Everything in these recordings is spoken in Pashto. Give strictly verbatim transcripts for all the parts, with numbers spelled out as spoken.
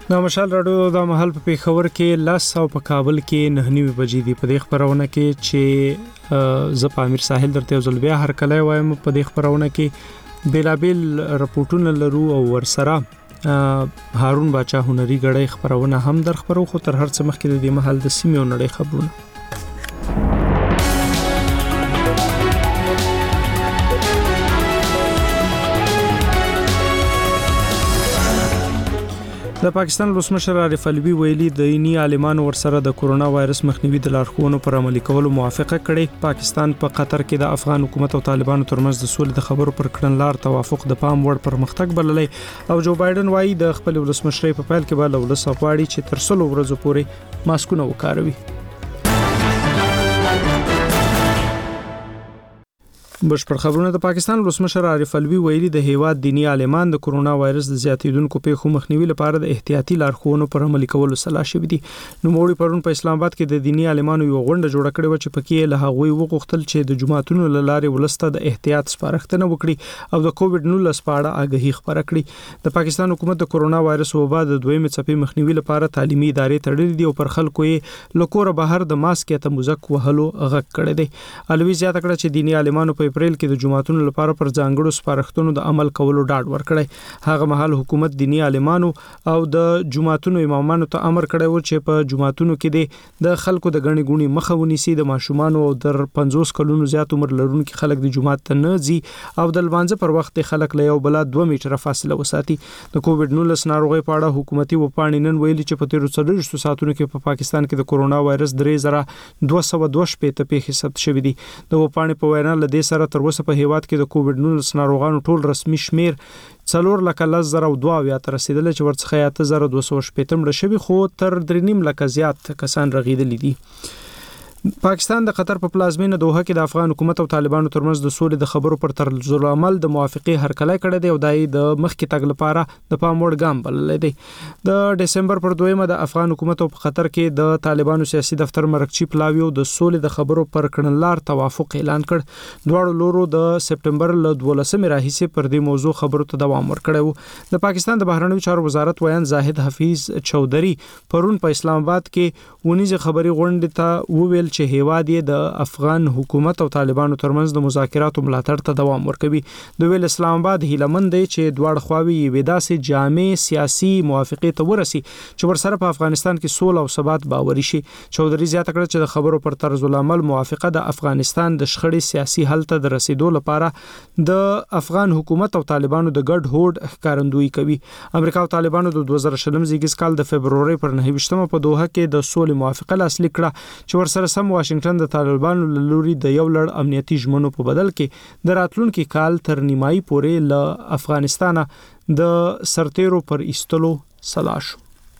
د مشال راډیو د محل په پیښور کې لاس او په کابل کې نه نیمه بجې دی. په دې خبرونه کې چې ز په امیر ساحل درته ځل بیا هر کله وایم په دې خبرونه کې بیلابل رپورټونه لرو او ورسره هارون باچا هنري غړې خبرونه هم در خبرو خو تر هر څه مخکې د محل د سیمې او نړۍ خبرونه. د پاکستان ولسمشر عارف علوي ویلي د دیني عالمانو ورسره د کورونا وایرس مخنیوي د لارښوونو پر عملي کولو موافقه کړې. پاکستان په قطر کې د افغان حکومت او طالبانو ترمنځ د سولې د خبرو پر کړنلار توافق د پام وړ پرمختګ بللې او جو بایدن وايي د خپل ولسمشر په پیل کې به له ولس غواړي چې تر څلو ورځې پورې ماسکونه وکاروي. بشپړ خبرونه. د پاکستان ولسمشر عارف علوي ویلي د هیواد دینی عالمان د کورونا وایرس د زیاتیدونکو پیښو مخنیوي لپاره د احتیاطي لارښوونو پر عملي کولو سلا شوي دي. نو موړي پرون په اسلام آباد کې د دینی عالمانو یو غونډه جوړه کړې و چې پکې له هغوی وغوښتل چې د جماعتونو لارې ولسته د احتیاط سپارښتنه وکړي او د کووډ نولس په اړه آګاهي خبره کړي. د پاکستان حکومت د کورونا وایرس وبا د دویمې څپې مخنیوي لپاره تعلیمي ادارې تړلې دي او پر خلکو یې لکور بهر د ماسک ته مزک وهلو غږ کړی دی. علوي زیاته کړه چې دینی عالمانو په اپریل کې د جماعتونو لپاره پر ځانګړو سپارښتنو د عمل کولو ډاډ ورکړی. هغه مهال حکومت دینی عالمانو او د جماعتونو امامانو ته امر کړی و چې په جماعتونو کې د خلکو د غنی ګونی مخه ونیسي، د ماشومان او در پنځوس کلونو زیات عمر لرونکو خلک د جماعت ته نه ځي او د لمانځه پر وخت خلک له یو بل دوه میټره فاصله وساتي. د کووډ نولس ناروغي په اړه حکومتي وپاڼې نن ویلي چې په تیرو څلوېښتو ساعتونو کې په پاکستان کې د کورونا وایرس درې زره دوه سوه دوه شپېته پیښې ثبت شوې دي. د وپاڼې په وینا له دې سره تر اوسه په هیواد کې د کووډ نولس ناروغانو ټول رسمي شمیر څلور لکه لس زره او دوه اویا ته رسیدل چې ورڅخه اته زره دوه سوه شپېته مړه شوي خو تر درې نیم لکه زیات کسان رغیدلي دي. پاکستان د قطر په پلازمینه دوحه کې د افغان حکومت او طالبانو ترمنځ د سولې د خبرو پر طرز عمل د موافقې هرکلی کړی دی او دای د مخکې تګ لپاره د پام وړ ګام بللی دی. د دسمبر پر دویمه د افغان حکومت او په قطر کې د طالبانو سیاسي دفتر مرکچی پلاویو د سولې د خبرو پر کړنلار توافق اعلان کړ. دواړو لورو د سپټمبر ل دولسمې راهیسې پر دې موضوع خبرو ته دوام ورکړی و. د پاکستان د بهرنیو چارو وزارت ویان زاهد حفیظ چودھری پرون په اسلام آباد کې ونیزه خبري غونډه ته وویل چې هیواد یې د افغان حکومت او طالبانو ترمنځ د مذاکراتو ملاتړ ته دوام ورکوي. د ویل اسلام آباد هیلمند دی چې دواړه خواوې یې داسې جامع سیاسي موافقه ته ورسي چې ورسره په افغانستان کې سوله او ثبات باوري شي. چودھری زیاته کړه چې د خبرو پر طرز العمل موافقه د افغانستان د شخړې سیاسي حل ته د رسیدو لپاره د افغان حکومت او طالبانو د ګډ هوډ ښکارندویي کوي. امریکا او طالبانو د دوه زره شلم زیږیز کال د فبروري پر نهه ویشتمه په دوحه کې د سولې موافقه لاسلیک کړه چې ورسره سم واشنگټن د طالبانو له لوري د یو لړ امنیتي ژمنو په بدل کې د راتلونکي کال تر نیمایي پورې له افغانستانه د سرتیرو پر ایستلو سلا شو.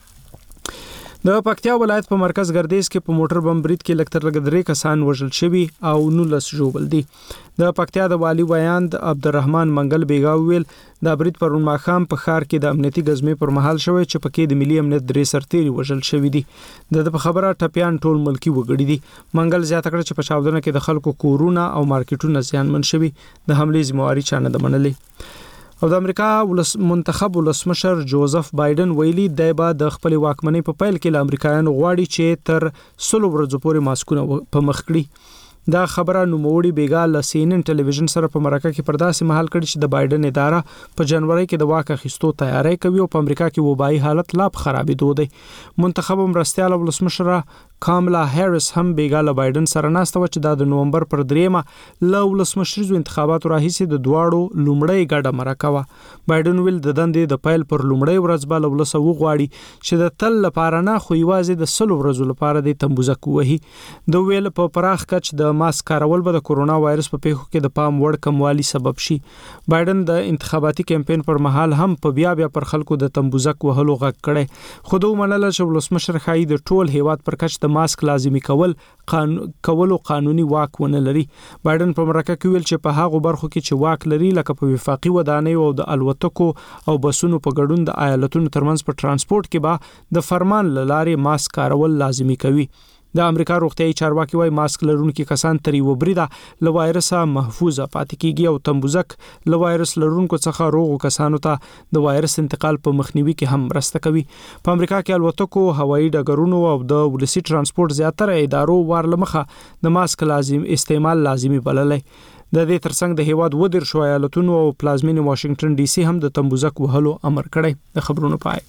د پکتیا ولایت په مرکز ګردیز کې په موټر بم برید کې لکتر لګ درې کسان وژل شوي او نولس ژوبل دي. د پکتیا د والی ویاند عبدالرحمن منګل بیګا ویل د برید پرون ماښام په ښار کې د امنیتي غزمې پر مهال شوی چې پکې د ملي امنیت درې سرتیري وژل شوي دي. د په خبره ټپیان ټول ملکی وګړي دي. منګل زیاته کړه چې په چاودنه کې د خلکو کورونه او مارکیټونه زیانمن شوي. د حملې ذمہواری چا نه ده منلې. او د امریکا ولس منتخب ولسمشر جوزف بایدن ویلي دی به د خپل واکمنۍ په پیل کې له امریکایانو غواړي چې تر سلو ورځو پورې ماسکونه په مخ کړي. دا خبره نوموړي بیګا له سی ان ان ټلویزیون سره په مرکه کې پرداسې مهال کړي چې د بایدن اداره په جنوري کې د واک اخیستو تیاری کوي او په امریکا کې وبایي حالت لا په خرابېدو دی. منتخب مرستیال ولسمشر کاملا هریس هم بیګا له بایدن سره ناسته و چې د نومبر پر دریمه له ولسمشریزو انتخاباتو راهیسې د دواړو لومړی ګډه مرکه وه. بایدن ویل د دندې د پیل پر لومړی ورځ به له ولسه وغواړي چې د تل لپاره نه خو یوازې د سلو ورځو لپاره د تمبوزک وهي. د ویل په پراخ کچ د ماسک کارول به د کورونا وایرس په پیښو کې د پام وړ کموالي سبب شي. بایدن د انتخاباتي کمپاین پر مهال هم په بیا بیا پر خلکو د تمبوزک وهلو غږ کړی. خو دوی منل چې ولسمشر خای د ټول هیواد پر کچ د ماسک لازمي کول قانون کولو قانوني واک ونه لري. بایدن په مرکه کې ویل چې په هغه برخو کې چې واک لري لکه په وفاقي ودانۍ او د الوتکو او بسونو په ګډون د ایالتونو ترمنځ په ترانسپورت کې به د فرمان لاره ماسک کارول لازمي کوي. د امریکا روغتیايي چارواکي وايي ماسک لرونکي کسان تر یو بریده له وایرسه محفوظه پاتې کیږي او تنبوزک له وایرس لرونکو څخه روغ کسانو ته د وایرس انتقال په مخنیوي کې هم مرسته کوي. په امریکا کې الوتکو، هوایي ډګرونو او د ولسي ترانسپورت زیاتره ادارو وارلمخه د ماسک لازم استعمال لازمي بللی. د دې ترڅنګ د هیواد ودر شو ایالتونو او پلازمینې واشنگټن ډي سي هم د تنبوزک وهلو امر کړی. د خبرونو پای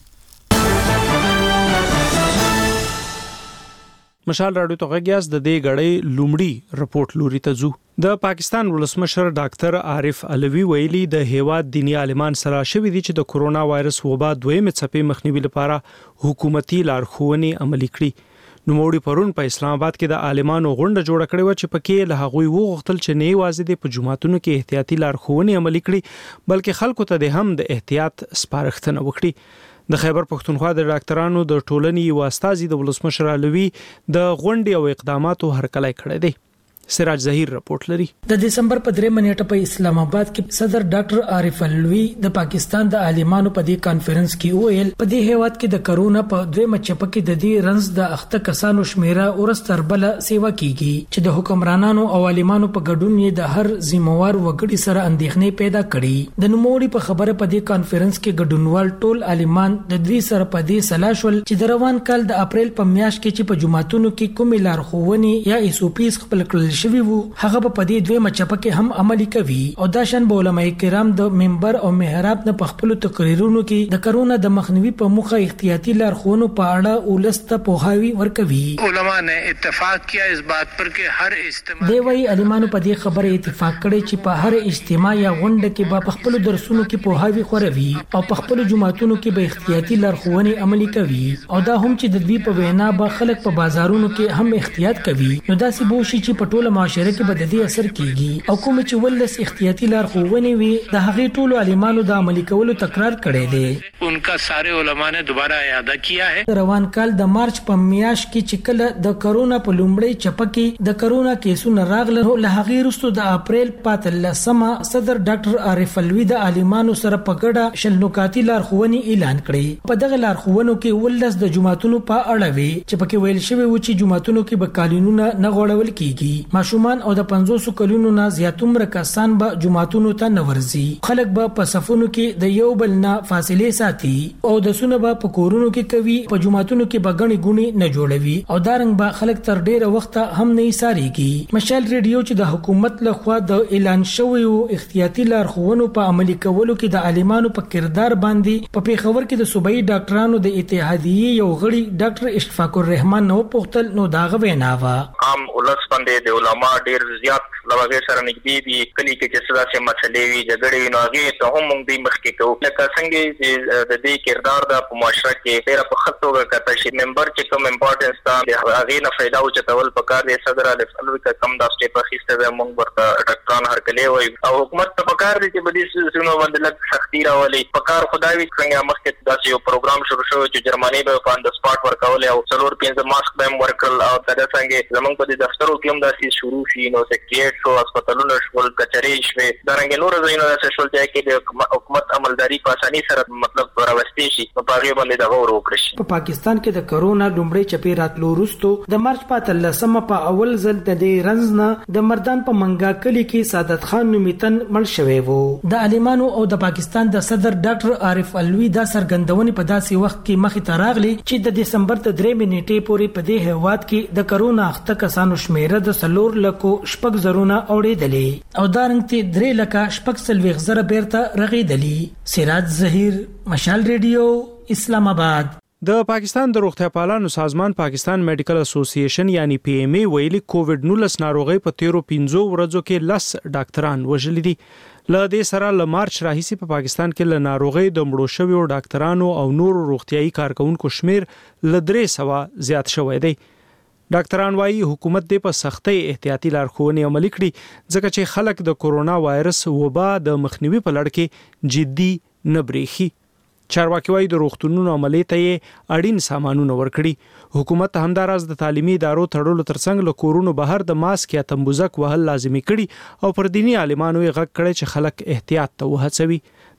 مشال راډیو ته غږیاس د دې غړې لومړی رپورت لوري ته ځو. د پاکستان ولسمشر ډاکټر عارف علوی ویلي د هیواد دینی عالمان سره شوې دي چې د کورونا وایرس وبا دویمه څپې مخنیوي لپاره حکومتي لارښوونې عملي کړي. نوموړي پرون په اسلام آباد کې د عالمانو غونډه جوړه کړې و چې پکې له هغوی وغوښتل چې نه یوازې د په جماعتونو کې احتیاطي لارښوونې عملي کړي بلکې خلکو ته د هم د احتیاط سپارښتنه وکړي. د خیبر پښتونخوا د ډاکټرانو د ټولنې واسطازي د ولسمشر علوی د غونډې او اقداماتو هرکلی کړی دی. سراج ظهیر رپورت لري. د دسمبر په درې منېټه په اسلام آباد کې صدر ډاکټر عارف علوی د پاکستان د عالمانو په دې کانفرنس کې ویل په دې هیواد کې د کرونا په دویمه چپه کې د دې رنز د اخته کسانو شمیره ورستر بل سیوا کیږي چې د حکمرانانو او عالمانو په ګډون یې د هر ذمہوار وګړي سره اندېښنې پیدا کړي. د نوموړي په خبره په دې کانفرنس کې ګډونوال ټول عالمان د دوی سره په دې سلا شول چې د روان کال د اپریل په میاشت کې چې په جماعتونو کې کومې لارښوونې یا ایس او پیز خپل کړل شوی وو هغه په دې دویمه چپه کې هم عملي کوي او دا شان به علماء کرام د منبر او محراب نه په خپل تقریرونو کې د کرونا د مخنیوي په موخه احتیاطي لارښوونو په اړه ولست پوهاوی ورکوي. علماء نے اتفاق کیا اس بات پر کہ هر اجتماع دی وی علمانو په دې خبره اتفاق کړي چې په هر اجتماع یا غونډه کې به په خپل درسونو کې پوهاوی خوروي او په خپل جماعتونو کې به احتیاطي لارښوونې عملي کوي او دا هم چې د دوی په وینا به خلک په بازارونو کې هم احتیاط کوي. نو دا سی بو شي چې په ټوله معاشره کې به د دې اثر کیږي او کوم چې ولس احتیاطي لارښوونې وي د هغې ټولو عالمانو د عملي کولو تکرار کړی دی. انکا سارے علماء نے دوباره اعاده کیا ہے. روان کال د مارچ په میاشت کې چې کله د کرونا په لومړۍ چپه کې د کرونا کیسونه راغله له هغې وروسته د اپریل په اتلسمه صدر ډاکټر عارف علوی د عالمانو سره په ګډه شل نکاتي لارښوونې اعلان کړې. په دغه لارښوونو کې ولس د جماعتونو په اړه وی چې پکې ویل شوی و چې جماعتونو کې به قانونونه نه غوړول کیږي. ماشومان او د پنځوس کلونو نه زیات عمر کسان به جماعتونو ته نه ورځي. خلک به په صفونو کې د یو بل نه فاصله ساتي او د سونه به په کورونو کې کوي. په جماعتونو کې به غني ګونی نه جوړوي او دارنګ به خلک تر ډیره وخت هم نه ساريږي. مشال ریډیو چې د حکومت لخوا د اعلان شوی او احتیاطي لارښوونو په عملي کولو کې د عالمانو په کردار باندې په پیښور کې د صوبایي ډاکټرانو د اتحادیې یو غړي ډاکټر اشفاق الرحمن نو پوښتل نو دا غوینا وا عام ولس باندې د علماء ډیر زیات لوګي سره نږدې دي کلی کې چې څه څه مسلې وي جګړې وي نو هغه ته هم موږ د مخکې کوو لکه څنګه چې د دې کردار د په معاشره کې ډیر په خطوګه کته شي ممبر چې کوم امپورټنس تا هغه نه फायदा او چتول پکار دي صدر الف الوی کا کم دا سټیپ اخیسته د موږ ورته ډاکټران هرکلی وي او حکومت ته پکار دي چې بدی سونو باندې لږ سختي راولي پکار خدای څنګه مخکې دا یو پروګرام شروع شو چې جرمني به په اند سپاټ ورکول او څلور پنځه ماسک به ورکل او دا څنګه زمونږ په دفترو کې هم دا شي شروع شي نو سکیټ شو هسپتالونو شول کچري شوي دا رنګ نور زینو د سوشل ځای کې د حکومت عملداري په اساني سره مطلب راوستي شي په پاغي باندې دا غوړ وکړي شي. په پاکستان کې د کرونا لومړی چپی راتلو وروسته د مارچ په اتلسمه په اول ځل د دې رنز نه د مردان په منګا کلی کې سعادت خان نومیتن مړ شوی وو. د عالمانو او د پاکستان د صدر ډاکټر عارف علوی دا سرګندونې په داسې وخت کې مخې ته راغلي چې د دسمبر ته درې منېټې پورې په دې هیواد کې د کرونا اخته کسانو شمیره د سلور لکو شپږ زرونه اوړېدلې او دا رنګ ته درې لکه شپږ سلويخ زره بیرته رغېدلې. سراج ظهیر مشال ریډیو اسلام آباد. د پاکستان د روغتیا پالانو سازمان پاکستان میډیکل اسوسییشن یعنی پی ایم ای ویلي کووډ نولس ناروغي په تیرو پنځو ورځو کې لس ډاکټران وژلي دي. له دې سره له مارچ راهیسې په پاکستان کې له ناروغي د مړو شویو ډاکټرانو او نورو روغتيایي کارکونکو شمیر له درې سوه زیات شوی دی. ډاکټران وايي حکومت دې په سختۍ احتیاطي لارښوونې عملي کړي ځکه چې خلک د کورونا وایرس وبا د مخنیوي په لړ کې جدي نه بریښي. چارواکي وايي د روغتونونو عملي ته یې اړین سامانونه ورکړي. حکومت همداراز د تعلیمي ادارو تړلو ترڅنګ له کورونو بهر د ماسک یا تنبوزک وهل لازمي کړي او پر دینی عالمانو یې غږ کړی چې خلک احتیاط ته وهڅوي.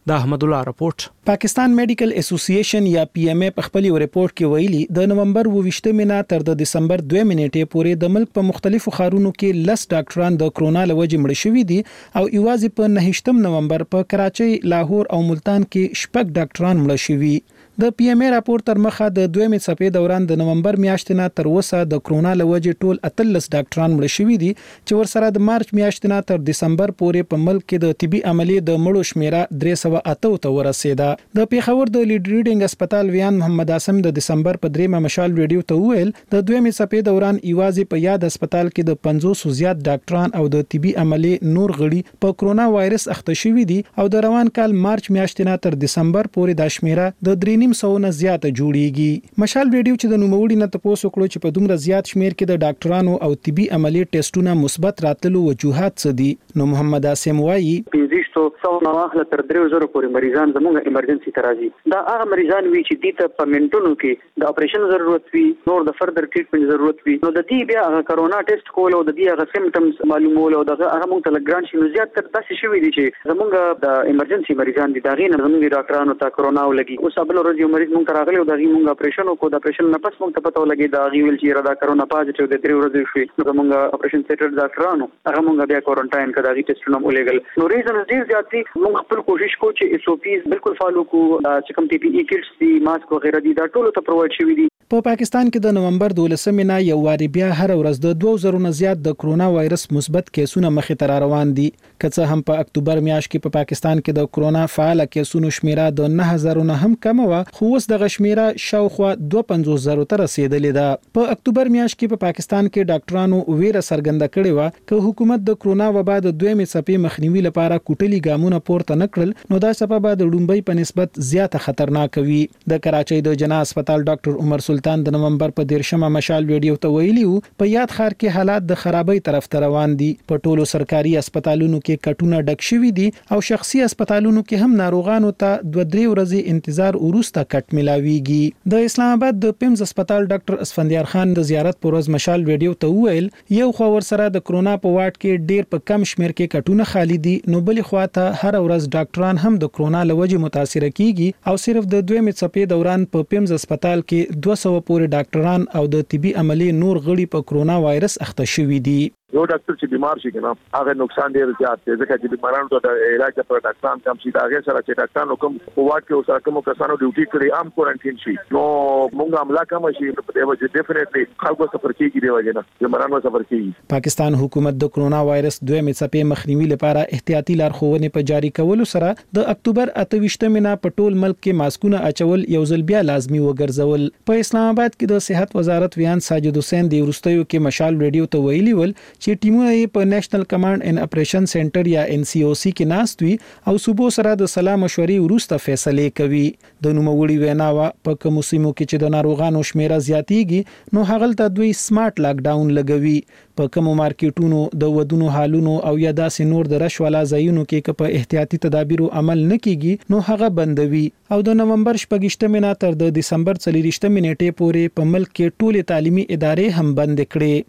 د احمد الله راپورټ. پاکستان میډیکل اسوسییشن یا پی ایم ای په خپل ریپورت کې ویلي د نومبر ویشتمې نه تر د دسمبر دوه نیټې پورې د ملک په مختلفو ښارونو کې لس ډاکټران د کرونا له وجې مړ شوي دي او یوازې په نهشتم نومبر په کراچۍ، لاهور او ملتان کې شپږ ډاکټران مړ شوي. د پی ایم ای راپورټ تر مخه د دویمې څپې دوران د نومبر میاشتې نه تر اوسه د کرونا له وجې ټول اتلس ډاکټران مړ شوي دي چې ورسره د مارچ میاشتې نه تر دسمبر پورې په ملک کې د طبي عملیې د مړو شمیره درې سوه اته ته ورسېده. د پیښور د لیډ ریډینګ هسپتال ویان محمد عاصم د دسمبر په دریمه مشال ریډیو ته وویل د دویمې څپې دوران یوازې په یاد هسپتال کې د پنځوس زیات ډاکټران او د طبي عملیې نور غړي په کرونا وایرس اخته شوي دي او د روان کال مارچ میاشتې نه تر دسمبر پورې دا شمیره د درې نیم سوه نه زیات جوړیږي. مشال ریډیو چې د نوموړي نه تاسو کړو چې په دومره زیات شمیر کې د ډاکټرانو او طبي عملیې ټیسټونه مثبت راتللو وجوهات څه دي؟ نو محمد عاصم وایي پنځه سوه نه واخله تر درې زره پورې مریضان زموږ ایمرجنسي ته راځي. دا هغه مریضان وي چې دې ته په منټونو کې د اپریشن ضرورت وي، نور د فردر ټریټمنټ ضرورت وي، نو د دې بیا هغه کرونا ټیسټ کول او د دې هغه سیمټمز معلومول او دغه هغه موږ ته لګران شي. نو زیات تر داسې شوي دي چې زموږ د ایمرجنسي مریضان دي دا غي نه زموږ ډاکټرانو ته کرونا ولګي. اوس بل ورځ یو مریض موږ ته راغلی او دا غي موږ اپریشن وکړو، د اپریشن نه پس موږ ته پته ولګي دا غي ویل چې را دا کرونا پازیټیو د درې ورځې شوي. نو زموږ اپریشن سیټر ډاکټرانو هغه موږ بیا کوارنټاین کړه، دا غي ټیسټونه ولګل. نو ریزن ډیر زیات دي. موږ خپل کوشش کوو چې ایس او پیز بالکل فالو کو، چې کوم ټي پی ای کټس دي، ماسک وغیرہ دي، دا ټول ته پرووایډ شوي دي. په پاکستان کې د نومبر دولسمې نه یو واری بیا هر ورځ د دوه زره نه زیات د کرونا وایرس مثبت کیسونه مخې ته روان دي. که څه هم په اکتوبر میاشت کې په پاکستان کې د کرونا فعال کیسونو شمیره د نه هزار نه هم کم و، خو اوس د شمیره شاوخوا دوه پنځوس زره ته رسیدلې ده. په اکتوبر میاشت کې په پاکستان کې ډاکټرانو ویره څرګنده کړې و چې حکومت د کرونا وبا د دویمې څپې مخنیوي لپاره کوټلي ګامونه پورته نکړل، نو دا سبب د لومبۍ په نسبت زیاته خطرناک وي. د کراچۍ د جنا هسپتال ډاکټر عمر سلطان د نومبر په دیرشمه مشال ویډیو ته ویلي وو په یاد ښار کې حالات د خرابۍ طرف ته روان دي. په ټولو سرکاري هسپتالونو کې کټونه ډک شوي دي او شخصي هسپتالونو کې هم ناروغانو ته دوه درې ورځې انتظار وروسته کټ ملاويږي. د اسلام آباد د پیمز هسپتال ډاکټر اسفندیار خان د زیارت پر ورځ مشال ویډیو ته وویل یو خو ور سره د کرونا په واټ کې ډیر په کم شمیر کې کټونه خالی دي، نو بل خو ته هر ورځ ډاکټران هم د کرونا لوجه متاثر کیږي او صرف د دویمې څپې دوران په پیمز هسپتال کې دوه سوه پورې ډاکټران او د طبي عملی نور غړي په کرونا وایرس اخته شوي دي. یو ډاکټر چې بیمار شي کنه هغه نقصان ډیر زیات دی، ځکه چې بیمارانو ته د علاج پر ډاکټران کم شي، دا هغه سره چې ډاکټرانو کوم واټ کې اوسه کوم کسانو ډیوټي کړي عام کوارنټین شي، نو موږ عمله کم شي په دې وجه ډیفینټلی خلکو سفر کیږي دی وجه نه بیمارانو سفر کیږي. پاکستان حکومت د کرونا وایرس دویمې څپې مخنیوي لپاره احتیاطي لارښوونې په جاری کولو سره د اکتوبر اته ویشتمې نه په ټول ملک کې ماسکونه اچول یو ځل بیا لازمي وګرځول. په اسلام آباد کې د صحت وزارت ویان ساجد حسین دی ورستیو کې مشال ریډیو ته ویلي ول چې ټیمونه یې په نېشنل کمانډ ان اپریشن سنټر یا ان سی او سی کې ناست وي او صوبو سره د سلا مشورې وروسته فیصله کوي. د نوموړي ویناوه په کوم سیمو کې چې د ناروغانو شمیره زیاتیږي نو هغلته دوی سمارټ لاک ډاون لګوي. په کوم مارکیټونو د ودونو حالونو او یا داسې نور د رشولا ځایونو کې که په احتیاطي تدابیرو عمل نه کیږي نو هغه بندوي. او د نومبر شپږشتمې نه تر د دسمبر څلورویشتمې نیټې پورې په ملک کې ټولې تعلیمي ادارې هم بند کړي.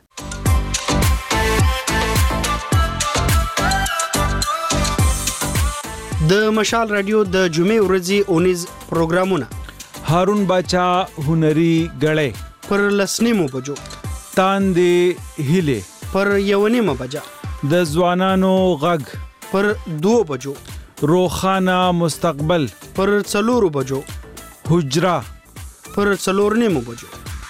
د مشال رادیو د جمعې ورځې اونیز پروګرامونه هارون باچا هنري غړې پر لسنیمو بجو، تاندې هیله پر یونیمه بجا، د ځوانانو غږ پر دو بجو، روخانه مستقبل پر څلورو بجو، حجرا پر څلور نیمو بجو.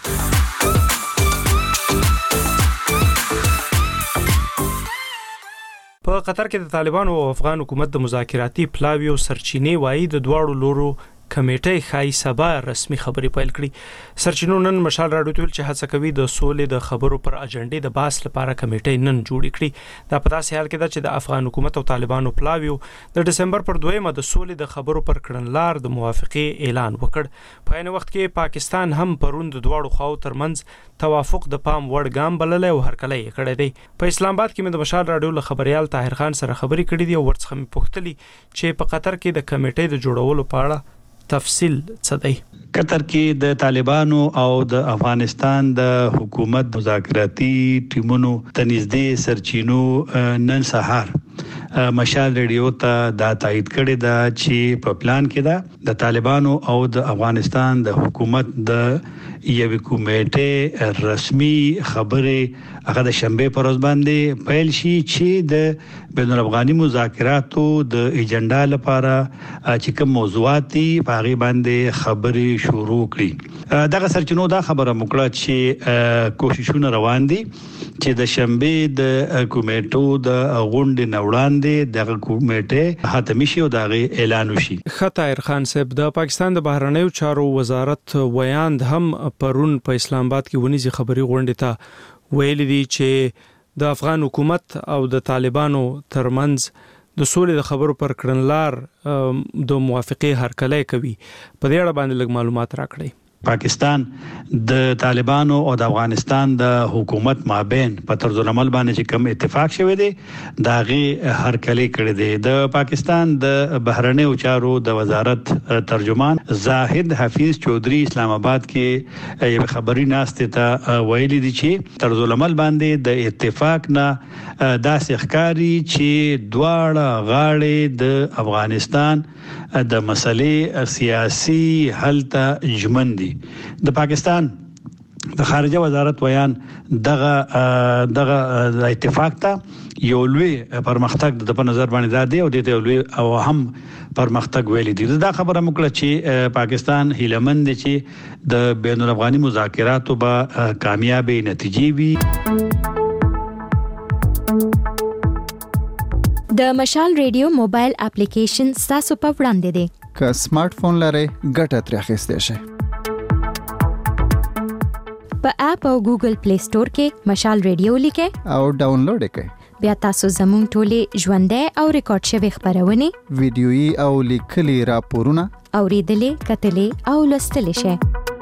په قطر کې د طالبانو او افغان حکومت د مذاکراتي پلاویو سرچینې وایي د دواړو لورو کمیټې خای سبا رسمي خبري پیل کړي. سرچینو نن مشال راډیو ته چې هڅه کوي د سولې د خبرو پر اجنډې د باس لپاره کمیټې نن جوړ کړي. دا په داسې حال کې ده چې د افغان حکومت او طالبانو پلاویو د دسمبر پر دویمه د سولې د خبرو پر کړنلار د موافقې اعلان وکړ. په عین وخت کې پاکستان هم پرون د دواړو خواو ترمنځ توافق د پام وړ ګام بللی او هرکلی یې کړی دی. په اسلام آباد کې مې د مشال راډیو له خبريال طاهر خان سره خبرې کړې دي او ورڅخه مې پوښتلي چې په قطر کې د کمیټې د جوړولو په اړه تفصیل څه دی. قطر کې د طالبانو او د افغانستان د حکومت مذاکراتي ټیمونو ته نږدې سرچینو نن سهار مشال ریډیو ته دا تایید کړی دا چې په پلان کې دا د طالبانو او د افغانستان د حکومت د یوې کمیټې رسمي خبره هغه د شنبه پر ورځ باندې پیل شي چې د بین الافغاني مذاکراتو د ایجنډا لپاره چې کوم موضوعات دي په هغه باندې خبرې شروع کړي. دغه سرچینو دا خبره مکړه چې کوششونه روان دي چې د شنبه د کمیټو د غونډې نوړاندې د کمیټې حتمی شي او د اعلان وشي. خطایر خان صاحب د پاکستان د بهرنیو چارو وزارت ویاند هم پرون په اسلام آباد کې ونیزي خبري غونډه ته ویل دي چې د افغان حکومت او د طالبانو ترمنځ د سولې د خبرو پر کړنلار د موافقه هرکلی کوي. په دې اړه باندې لږ معلومات راکړئ. پاکستان د طالبانو او د افغانستان د حکومت مابین په طرز العمل باندې چې کوم اتفاق شوی دی دا غي هرکلی کړی دی. د پاکستان د بهرنیو چارو د وزارت ترجمان زاهد حفیظ چودھری اسلام آباد کې یو خبري ناشته ته ویلي دي چې طرز العمل باندې د اتفاق نه داسې ښکاری چې دواړه غاړې د افغانستان د مسلې سیاسي حل ته ژمن دي. د پاکستان د خارجه وزارت ویان دغه دغه اتفاق ته یو لوی پرمختګ د په نظر باندې دا دی او د لوی او هم پرمختګ ویل دي. دا خبره مکړه چې پاکستان هیلمند دي چې د بین الافغاني مذاکراتو به کامیابی نتیجې وي. د مشال ریډیو موبایل اپلیکیشن تاسو په وړاندې دی. که سمارټ فون لرئ ګټه ترې اخیستئ شئ. په اپ او ګوګل پلی سٹور کې مشال ریډیو لیکئ او ډاونلوډ کړئ. بیا تاسو زموږ ټولې ژوندۍ او ریکارډ شوی خبرونه ویډیويي او لیکلي راپورونه اوریدلې کتلې او لوستلې شئ.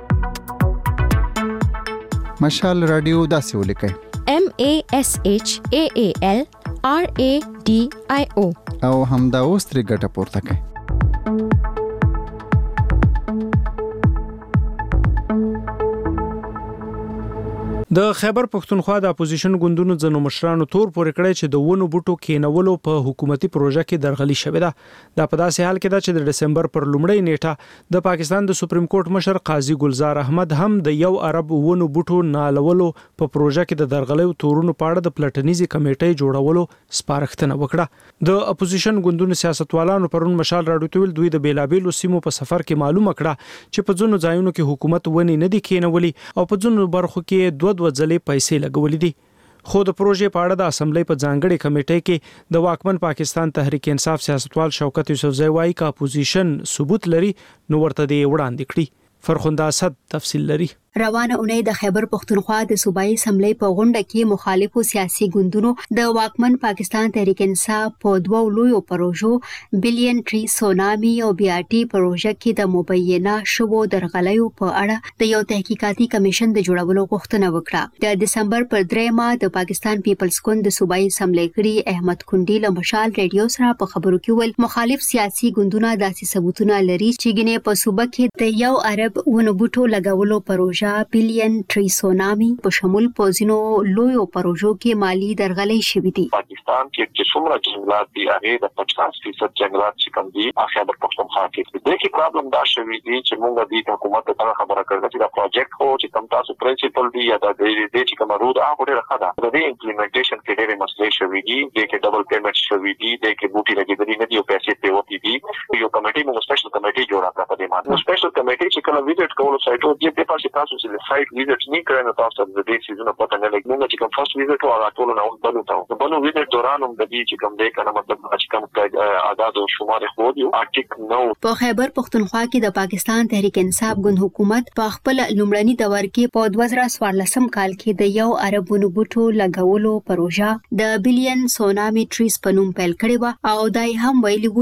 مشال رادیو داسې ولیکئ M A S H A A L R A D I O او همدا اوس ترې ګټه پورته کړئ. د خیبر پښتونخوا د اپوزیشن ګوندونو ځنو مشرانو تور پورې کړی چې د ونو بوټو کېنولو په حکومتي پروژه کې درغلي شوې ده. دا په داسې حال کې ده چې د ډسمبر پر لومړۍ نیټه د پاکستان د سپریم کورټ مشر قاضي ګلزار احمد هم د یو عرب ونو بوټو نالولو په پروژه کې د درغلیو تورونو په اړه د پلټنیزي کمیټې جوړولو سپارښتنه وکړه. د اپوزیشن ګوندونو سیاستوالانو پرون مشال راډیو ته ویل دوی د بیلابېلو سیمو په سفر کې معلومه کړه چې په ځینو ځایونو کې حکومت ونی نه دي کېنولي او په ځینو برخو کې دوه وځلې پیسې لګولې دي. خو د پروژې په اړه د اسمبلی په ځانګړي کمیټې کې د واکمن پاکستان تحریک انصاف سیاستوال شوکت یوسفزئی وايي چې اپوزیشن ثبوت لري نو ورته دی وړاندې کړي. فرخنده اسد تفصیل لري. روانه اونۍ د خیبر پښتونخوا د صوبایي اسمبلی په غونډه کې مخالفو سیاسي ګوندونو د واکمن پاکستان تحریک انصاف په دوه لویو پروژو بلین ټری سونامي او بي آر ټي پروژه کې د مبینه شوو درغلیو په اړه د یو تحقیقاتي کمیشن د جوړولو غوښتنه وکړه. د دسمبر پر دریمه د پاکستان پیپلز ګوند د صوبایي اسمبلی غړي احمد کندي له مشال ریډیو سره په خبرو کې ول مخالف سیاسي ګوندونه داسې ثبوتونه لري چې ګنې په صوبه کې د یو عرب ونو بوټو لګولو پروژه بلین ټری سونامي په شمول پوزینو لویو پروژو کې مالی درغلي شوې دي. پاکستان کې چې څومره جنگلات دي هغه د پچاس فیصد جنگلات چې کم دي خیبر پښتونخوا کې د کې پرابلم دا شوی دی چې موږ د حکومت ته خبره کړو چې دا پروجیکټ هو چې کم تاسو پرنسپل دی یا د دې چې کوم رود هغه ډیره ښه ده. د دې امپلیمنټیشن کې ډېرې مسلې شوې دي د کې ډبل پیمنټ شوې دي د کې بوټي لګېدلې نه دي او پیسې په وتی دي. یو کمیټي موږ سپیشل کمیټي جوړه کړه په دې باندې. سپیشل کمیټي چې کله ویزټ کولو سایټو دی په پاسه تاسو چې سایت ویزټ نه کړئ نو تاسو د دې سیزن په پټه نه لګ موږ چې کوم فرست ویزټ او راټول نه بلو تاسو بلو ویزټ دوران هم د دې چې کوم دې کنه مطلب چې کوم اعداد او شمار خو دی اټیک نو په خیبر پښتونخوا کې د پاکستان تحریک انصاف ګوند حکومت په خپل لومړني دور کې په دوه زره څوارلسم کال کې د یو عرب ونو بوټو لګولو پروژه د بلین سونامي ټریز په نوم پیل کړې و او دای هم ویلي وو چې لدې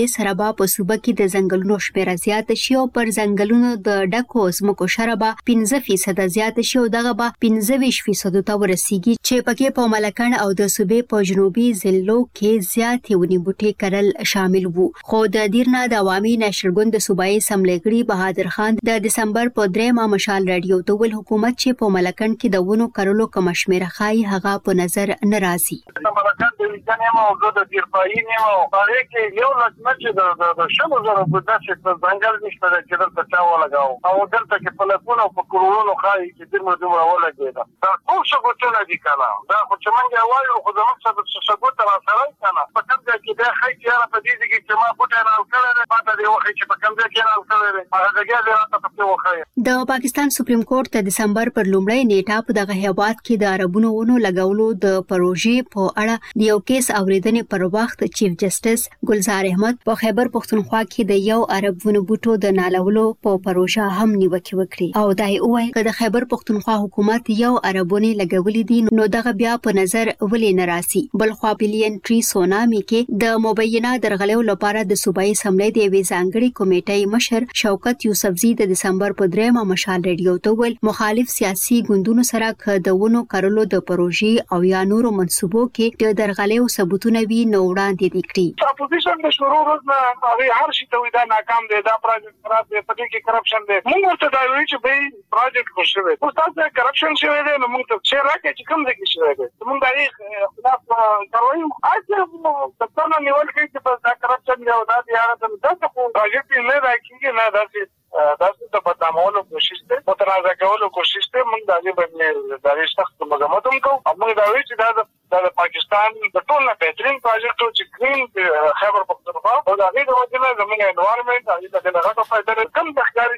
دې سره به په صوبه کې د ځنګلونو شمېر زیات شي او پر ځنګلونو د ډکو ځمکو شره به پنځه فیصد زیات شي او دغه به پنځه ویشت فیصد ته ورسیږي چې پکې په ملکن او د صوبې په جنوبي ضلعو کې زیاتې ونې بوټي کرل شامل وو. خو د دیرنا د عوامي نشرګوند د صوبایي سملګړي بهادر خان د دسمبر په درېمه مشال رادیو ته ول حکومت چې په ملکن کې د ونو کرلو کوم شمېر خای هغه په نظر ناراضي. ملکن د لیکنې او د دیرپایي نیمه هغه کې یو لږ چې د شنو زره په داسې ځنګل نشته چې دلته چا ولګاو او دلته کې په لکونو په کروڑونو خای چې دمر دمر ولګېده. دا ټول څه دي کنه دا خو چې موږ وایو خو زموږ څه څه ګوت را سره کنه په کوم ځای کې دا خې یاره په دې کې چې ما پټه نه کړل پاتې دی وخت چې په کوم ځای کې نه کړل هغه ځای دی راته په وخت. د پاکستان سپریم کورټ د دسمبر پر لومړۍ نیټه په دغه هیواد کې د عربونو ونو لګولو د پروژې په اړه د یو کیس اوریدنې پر وخت چیف جسټس ګلزار احمد په خیبر پښتونخوا کې د یو عرب ونو بوټو د نالولو په پروژه هم نیوکه وکړه او دای وایي چې د خیبر پښتونخوا حکومت یو عربونه لګولې دي نو دغه بیا په نظر ولې ناراضي. بل خو بلین ټری سونامي کې د مبینه درغلو لپاره د صوبایي سملې د وی ځانګړي کمیټې مشر شوکت یوسفزي د دسمبر په درېمه مشال رادیو ته ول مخالف سیاسي ګوندونو سره کډونو کارلو د پروژې او یا نورو منسوبو کې د درغلو ثبوتونه وی نو وړاندې دي کړی. اپوزیشن د شروع روزنه هغه هر شي ته دا ناکام دی دا پروژه خراب دی پدې کې کرپشن دی موږ ته دا وایي چې به پروژه خوشوي اوس تاسو کرپشن شوی دی نو موږ ته چې راکې چې کوم ځای کې شوی دی موږ دا یې خلاف کاروي اته څنګه نیول کې چې دا کرپشن دی او دا دی هغه د تاسو پروژه نه راکېږي نه دا دا څه په تمامولو کوشش ته متنازع کولو کوشش ته موږ د دې باندې د دې سخت مزاحمت کوو او موږ دا وایو چې دا د پاکستان د ټول نه بهترین پروژه چې کلین خیبر پختونخوا او دا غي د وجه زموږ انوایرنمنت او د دې غټو فائدې کم د ښکاری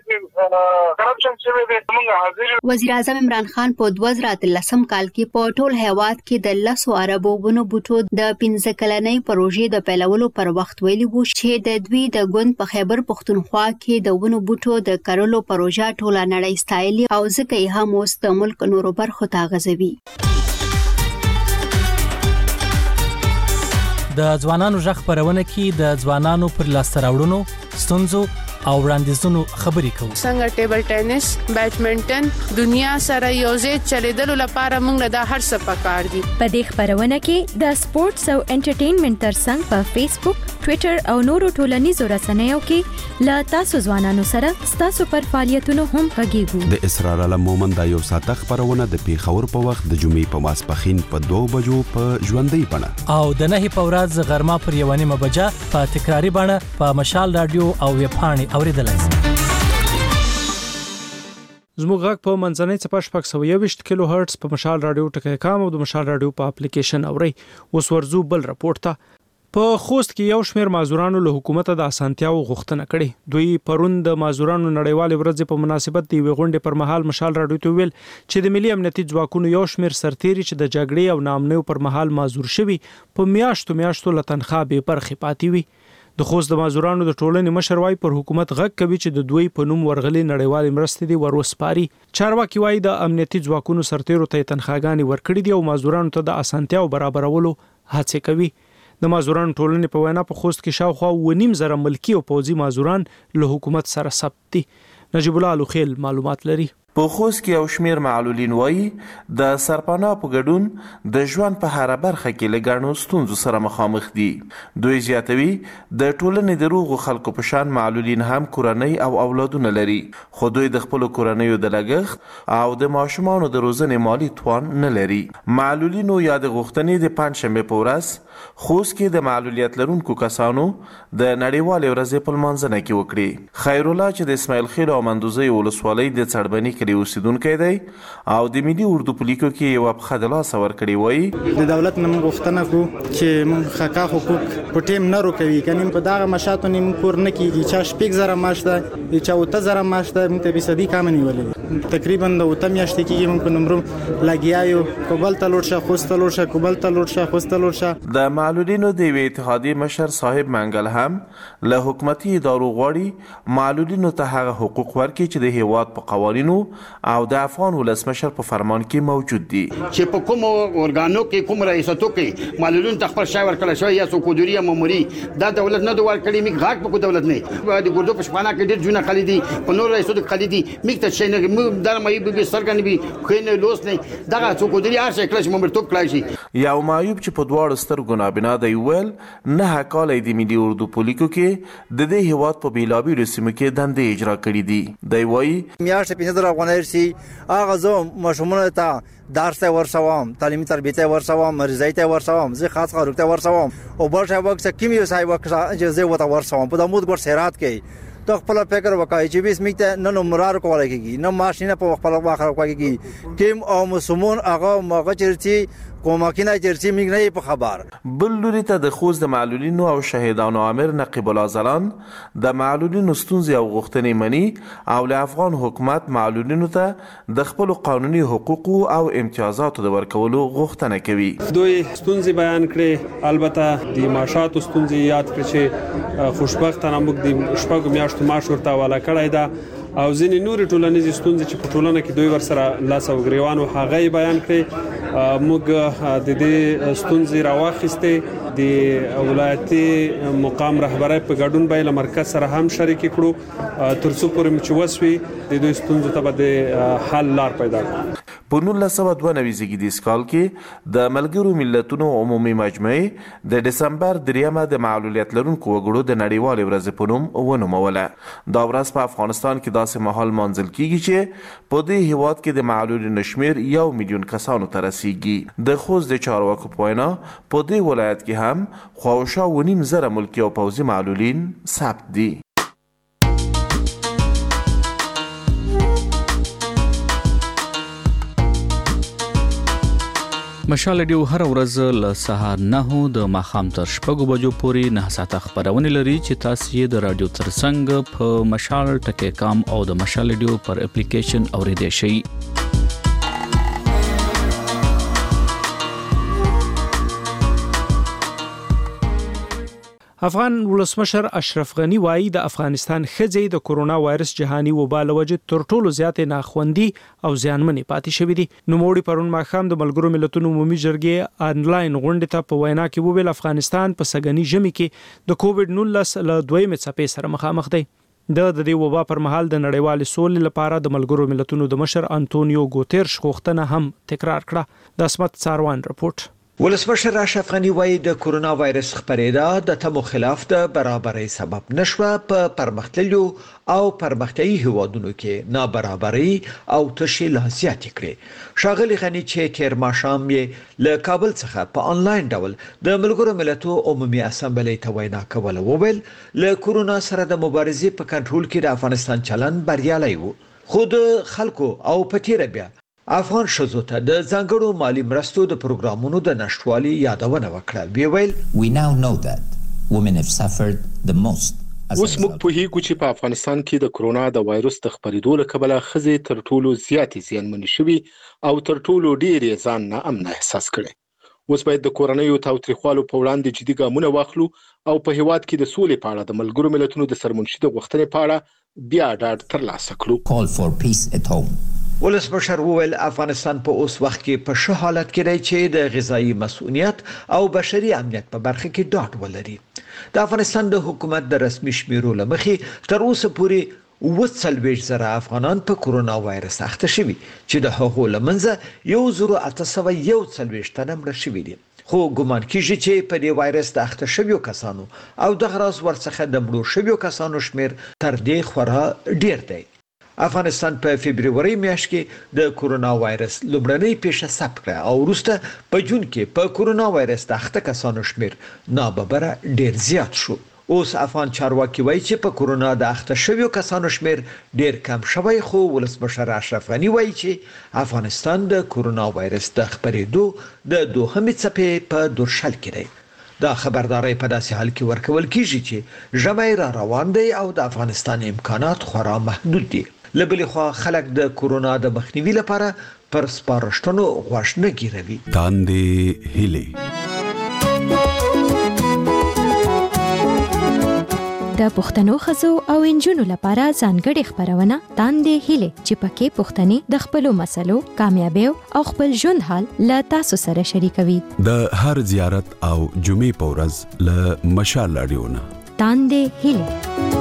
چې کرپشن شوی دی موږ حاضر. وزیر اعظم عمران خان په دوه زره اتلسم کال کې په ټول هیواد کې د لسو عربو ونو بوټو د پنځه کلنۍ پروژې د پیلولو پر وخت ویلي وو چې د دوی د ګوند په خیبر پختونخوا کې د ونو بوټو د کرلو پروژه ټوله نړۍ ستایلي او ځکه یې هم اوس د ملک نورو برخو ته غځوي. د ځوانانو ژغ خبرونه کې د ځوانانو پر لاسته راوړنو ستونزو او وړاندیزونو خبرې کوو. څنګه ټیبل ټینس بیډمنټن دنیا سره یوځای چلیدلو لپاره موږ د هر څه پکار دي. په دې خبرونه کې د سپورتس او انټرټینمنټ ترڅنګ په فیسبوک ټوئیټر او نورو ټولنیزو رسنیو کې لا تاسو ځوانانو سره تاسو پر فعالیتونو هم غږیږو. د اسرار علم مومند د یو ساعت خبرونه د پیښور په وخت د جمعې په ماسپخین په دوه بجو په ژوندۍ بڼه او د نه په ورځ غرمه پر یو نیمه بجه په تکراری بڼه په مشال رادیو او ویب پاڼې اوریدلای شئ. زموږ غږ په منځنۍ څپه شپږ سوه یوویشت کیلو هرتز په مشال رادیو ټکی کام او د مشال رادیو په اپلیکیشن اوري. اوس ورزو بل راپورټ ته. په خوست کې یو شمېر مازورانو له حکومت د اسانتیاو غوښتنه کړې. دوی پرون د مازورانو نړیوال ورځ په مناسبت دی وغونډه پر مهال مشال رادیو ته ویل چې د ملي امنیتي ځواکونو یو شمېر سرتیري چې د جګړې او نامنیو پر مهال مازور شوي په میاشتو میاشتو لتنخوا به برخې پاتې وي. د خوست د مازورانو د ټولنې مشر وايي پر حکومت غږ کوي چې د دوی په نوم ورغلي نړیوال مرستې دی وروسپاري. چارواکي وايي د امنیتي ځواکونو سرتیرو ته تنخواګانې ورکړي دي او مازورانو ته د اسانتیاو برابرولو هڅه کوي. د مازورانو ټولنې په وینا په خوست کې شاوخوا و نیم زره ملکی او پوځي مازوران له حکومت سره ثبت دي. نجیب الله الوخیل معلومات لري. په خوست کې یو شمیر معلولین وایي د سرپناه په ګډون د ژوند په هر برخه کې لګڼو ستونزو سره مخامخ دي. دوی زیاتوي د ټولنې د روغو خلکو په شان معلولین هم کورنۍ او اولادونه لري خو دوی د خپل کورنۍ د لګښت او د ماشومانو د روزنې مالی توان نه لري. معلولینو یا د غوښتنې د پنځشنبه په ورځ خوست کې د معلولیت لرونکو کسانو د نړیوال ورځې په لمانځنه کې وکړي. خیر الله چې د اسماعیل خیل او مندوزي ولسوالۍ د څړبني کلی اوسیدونکی دی او د ملي اردو پولیکو کې یو په خدلاسه ورکړی وایي د دولت نن غوښتنه کو چې موږ حقا حقوق په ټیم نه روکوي کنیم په دغه مشاتو نیم کور نه کیږي چې شپږ زره معاش ده چې اوته زره معاش ده موږ ته به صدې کام نه ولې تقریبا د اوته میاشتې کېږي موږ په نمبر لګیایو کوبل ته لوړ شه خوست ته لوړ شه کوبل ته لوړ شه خوست ته لوړ شه. د معلولینو د اتحادیې مشر صاحب منګل هم له حکومتي ادارو غواړي معلولینو ته هغه حقوق ورکړي چې د هیواد په قوانینو او د افغان ولسمشر په فرمان کې موجود دي چې په کوم اورګانو کې کوم رئیستو کې معلولون تخپل شای ورکړل شوی یا سکودوري ماموري دا دولت نه دوه کړي میګ غاک په دولت نه د ګردو په شپانه کې ډېر جونه خلیدي په نور رئیستو کې خلیدي میګ ته شي نه مو در مې به سرګن به خو نه لوس نه دا سکودوري هر شي کله مامور تو کړی شي یو معیوب چې په دواړو سترګو نابینا دی ویل نه کال د ملي اردو پولیسو کې د دې هیواد په بیلابیلو سیمو کې دندې اجرا کړې دي دی وایي میاشت پنځه زره افغانۍ سي هغه زه مشموله ته درس ورسوم تعلیمي تربیته ورسوم مریضای ورسوم زه خاص خاروکته ورسوم او بل شای وخت کیمیو سای وخت اجازه وته ورسوم په دمود ګور سیرات کې تو خپل فکر وکای چې بیس میته نن مرار کولای کیږي نو ماشینه په خپل واخر کوي کیم او مسمون هغه ماغه چرتي کوماکینه چرتي میګ نه په خبر بل لوري ته د خوست د معلولینو او شهیدانو امیر نقیب الله زلان د معلولینو ستونزې او غوښتنې مني او له افغان حکومت معلولینو ته د خپل قانوني حقوق او امتیازاتو د ورکولو غوښتنه کوي دوی ستونزې بیان کړي البته د معاشاتو ستونزې یاد کړي چې خوشبختانه موږ د شپږ میاشتو معاش ورته والا کړی دا او ځینې نورې ټولنیزې ستونزې چې په ټولنه کې دوی ورسره لاس او ګریوان او هغه بیان کړي موږ د دې ستونزې راواخیستې د ولایتي مقام رهبرۍ په ګډون به له مرکز سره هم شریک کړو ترڅو پورې چې وسوي د دوی ستونزو ته به د حل لار پیدا کړو په نولس سوه دوه نوي زیږدیز کال کې د ملګرو ملتونو عمومي مجمعې د دسمبر دریمه د معلولیت لرونکو وګړو د نړیوالې ورځې په نوم ونوموله دا ورځ په افغانستان کې داسې مهال مانځل کیږي چې په دې هیواد کې د معلولینو شمیر یو میلیون کسانو ته رسیږي د خوست د چارواکو په وینا په دې ولایت کې هم خواوشا و نیم زره ملکي او پوځي معلولین ثبت دي مشال ډیو هر ورځ له سهار نه د ماخام تر شپږو بجو پورې نه ساعته خبرونه لري چې تاسو یې د رادیو ترڅنګ په مشال ټکی کام او د مشال ډیو پر اپلیکیشن اوریدئ شئ افغان ولسمشر اشرف غنی وایي د افغانستان ښځې د کورونا وایرس جهاني وبا له وجې تر ټولو زیاتې ناخوندي او زیانمنې پاتې شوې دي. نوموړي پرون ماښام د ملګرو ملتونو عمومي جرګې آنلاین غونډې ته په وینا کې وویل افغانستان په سږني ژمي کې د کووډ نولس له دویمې څپې سره مخامخ دی. د دې وبا پر مهال د نړیوال سولې لپاره د ملګرو ملتونو د مشر انټونیو ګوتيرش غوښتنه هم تکرار کړه. د اسمت څاروان رپورت. ولسمشر اشرف غنی وایي د کورونا وایرس خپرېدا د تمو خلاف د برابرۍ سبب نشوه په پرمختللو او پرمختیايي هیوادونو کې نابرابرۍ او تشې لا زیاتې کړې. ښاغلي غنی چې تیر ماښام یې له کابل څخه په انلاین ډول د ملګرو ملتونو عمومي اسامبلې ته وینا کوله وویل له کورونا سره د مبارزې په کنټرول کې د افغانستان چلن بریالی و خو د خلکو او په تیره بیا افغان شذو ته د ځانګړو مالی مرستو د پروګرامونو د نشټوالي یادونه وکړه. وی ویل we now know that women have suffered the most. اوس موږ په هیڅ چې په افغانستان کې د کرونا د وایرس د خپرېدو له کبله ښځې تر ټولو زیاتې زیانمنې شوي او تر ټولو ډېر ځان ناامنه احساس کړي. اوس باید د کورنیو تاوتریخوالو په وړاندې جدي ګامونه واخلو او په هیواد کې د سولې په اړه د ملګرو ملتونو د سرمنشي د غوښتنې په اړه بیا ډاډ ترلاسه کړو. Call for peace at home. ولسمشر وویل افغانستان په اوس وخت کې په ښه حالت کې دی چې د غذایی مسؤلیت او بشري امنیت په برخه کې ډاډ ولري. د افغانستان د حکومت د رسمي شمیرو لمخې تر اوسه پورې اووه څلوېښت زره افغانان په کورونا وایرس اخته شوي چې د هغو له منځه یو زر اته سوه یو څلوېښت تنه مړه شوي دي. خو ګمان کیږي چې په دې وایرس د اخته شویو کسانو او دغه راز ورڅخه د مړو شویو کسانو شمیر تر دې خورا ډیر دی. افغانستان په فبرवरी میاشت کې د کورونا وایرس لومړنۍ پیښه ثبت کړه او وروسته په جون کې په کورونا وایرس د اخته کسانو شمیر ناببره ډیر زیات شو. اوس افغان چارواکي وایي چې په کورونا د اخته شویو کسانو شمیر ډیر کم شوی خو ولسمشر اشرف غنی وایي چې افغانستان د کورونا وایرس د خپرېدو د دوهمې څپې په دورشل کې دی. دا خبرداري په داسې حال کې ورکول کیږي چې ژمی را روان دی او د افغانستان امکانات خورا محدود دي. لبلې خو خلک د کورونا د مخنیوي لپاره پر سپارښتنو غوښ نه ګیروي. تاندې هلي د پښتنو خزو او انجونو لپاره ځانګړي خبرونه تاندې هله چې پکې پښتني د خپل مسلو کامیابی او خپل ژوند حال له تاسو سره شریکوي. د هر زیارت او جمعې په ورځ له مشال رادیو نه تاندې هله.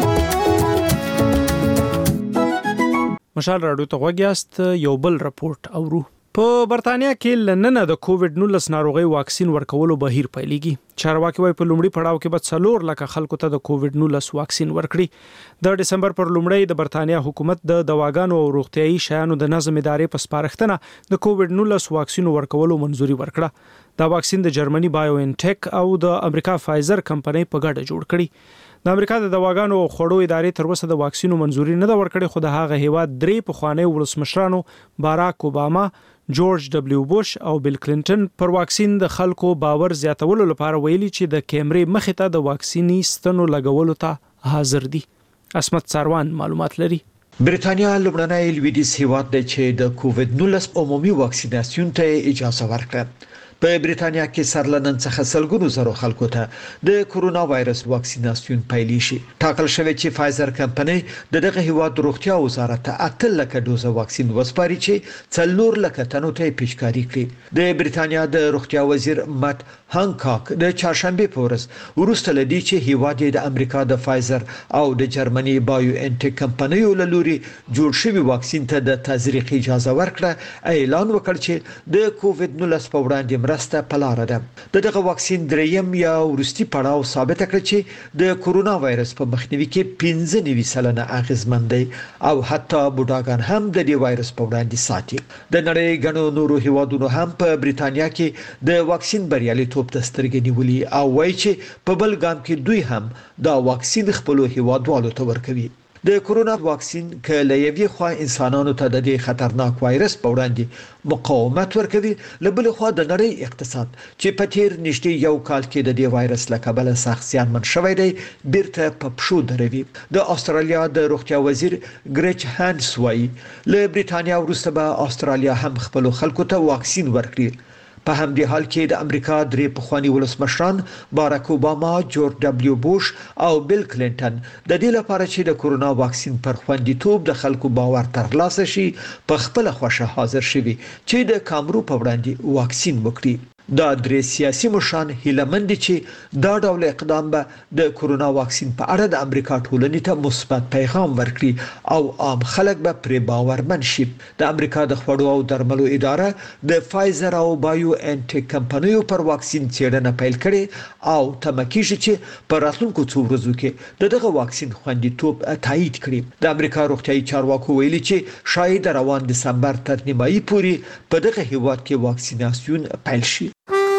مشال رادیو ته وګیاست. یو بل رپورت اورو. په برتانیا کې لننه د کووډ نولس ناروغي واکسین ورکولو بهیر پیلېږي. چارواکي وايي په لومړي پړاو کې به څلور لکه خلکو ته د کووډ نولس واکسین ورکړي. د دسمبر پر لومړی د برتانیا حکومت د دواګانو او روغتيایي شیانو د نظم ادارې په سپارښتنه د کووډ نولس واکسین ورکولو منځوري ورکړه. دا واکسین د جرمني بایو انټیک او د امریکا فایزر کمپنۍ په ګډه جوړ کړي. د امریکا د دواګانو او خوړو ادارې تر اوسه د واکسینو منځوري نه ده ورکړې، خو د هغه هیواد درې پخوانی ولسمشرانو باراک اوباما، جورج ډبلیو بوش او بیل کلینټن پر واکسین د خلکو باور زیاتولو لپاره ویلي چې د کیمرې مخې ته د واکسینی ستنو لګولو ته حاضر دي. اسمت ساروان معلومات لري. برېټانیا لومړنی لویدیځ هیواد دی چې د کووډ نولس عمومي واکسیناسیون ته اجازه ورکړه. په برېټانیا کې سرلنن څخه سلګونو زرو خلکو ته د کورونا وایرس واکسیناسیون پیلې شي. ټاکل شوی چې فایزر کمپنۍ د دغه هیواد روغتیا وزارت ته اته لکه دوزه واکسین وسپاري چې څلور لکه تنو ته پیشکاری کړي. د برېټانیا د روغتیا وزیر مات هانکاک د چهارشنبه په ورځ ورسته لدی چې هیواد د امریکا د فایزر او د جرمني بایو انټیک کمپنیو له لوري جوړ شوی واکسین ته د تزریق اجازه ورکړه. اعلان وکړ چې د کووډ نولس په وړاندې مرسته پلاره ده. دغه واکسین دریم یا ورستي پړاو ثابت کړ چې د کورونا وایرس په مخنیوي کې پنځه نوي سلنه اغیزمن دی او حتی بوډاګان هم د دې وایرس په وړاندې ساتي. د نړۍ غنو نورو هیوادونو هم په برېټانیا کې د واکسین بریالیتوب ته سترګې نیولې او وایي چې په بل ګام کې دوی هم دا واکسین خپل هیوادوالو ته ورکوي. د کورونا واکسین کله یوې خوا انسانانو ته د دې خطرناک وایرس په وړاندې مقاومت ورکوي، له بل خوا د نړۍ اقتصاد چې په تیر نږدې یو کال کې د دې وایرس له کبله سخت زیانمن شوی دی بیرته په پښو دروي. د استرالیا د روغتیا وزیر ګریچ هانس وایي له برېټانیا وروسته به استرالیا هم خپل خلکو ته واکسین ورکړي. په همدې حال کې د امریکا درې پخوانی ولسمشران باراک اوباما، جورج ډبلیو بوش او بیل کلینټن د دې لپاره چې د کورونا واکسین پر خوندیتوب د خلکو باور ترلاسه شي په خپل خوښه حاضر شوي چې د کامرو په وړاندې واکسین وکړي. دا درې سیاسي مشران هیلمند چې دا ډول اقدام به د کورونا واکسین په اړه د امریکا ټولنې ته مثبت پیغام ورکړي او عام خلک به پرې باورمن شي. د امریکا د خوړو او درملو اداره د فایزر او بایو انټیک کمپنیو پر واکسین څېړنه پیل کړي او تمه کیږي چې په راتلونکو څو ورځو کې دغه واکسین خوندیتوب تایید کړي. د امریکا روغتیايي چارواکو ویلي چې شاید روان دسمبر تر نیمایي پورې په دغه هیواد کې واکسیناسیون پیل شي.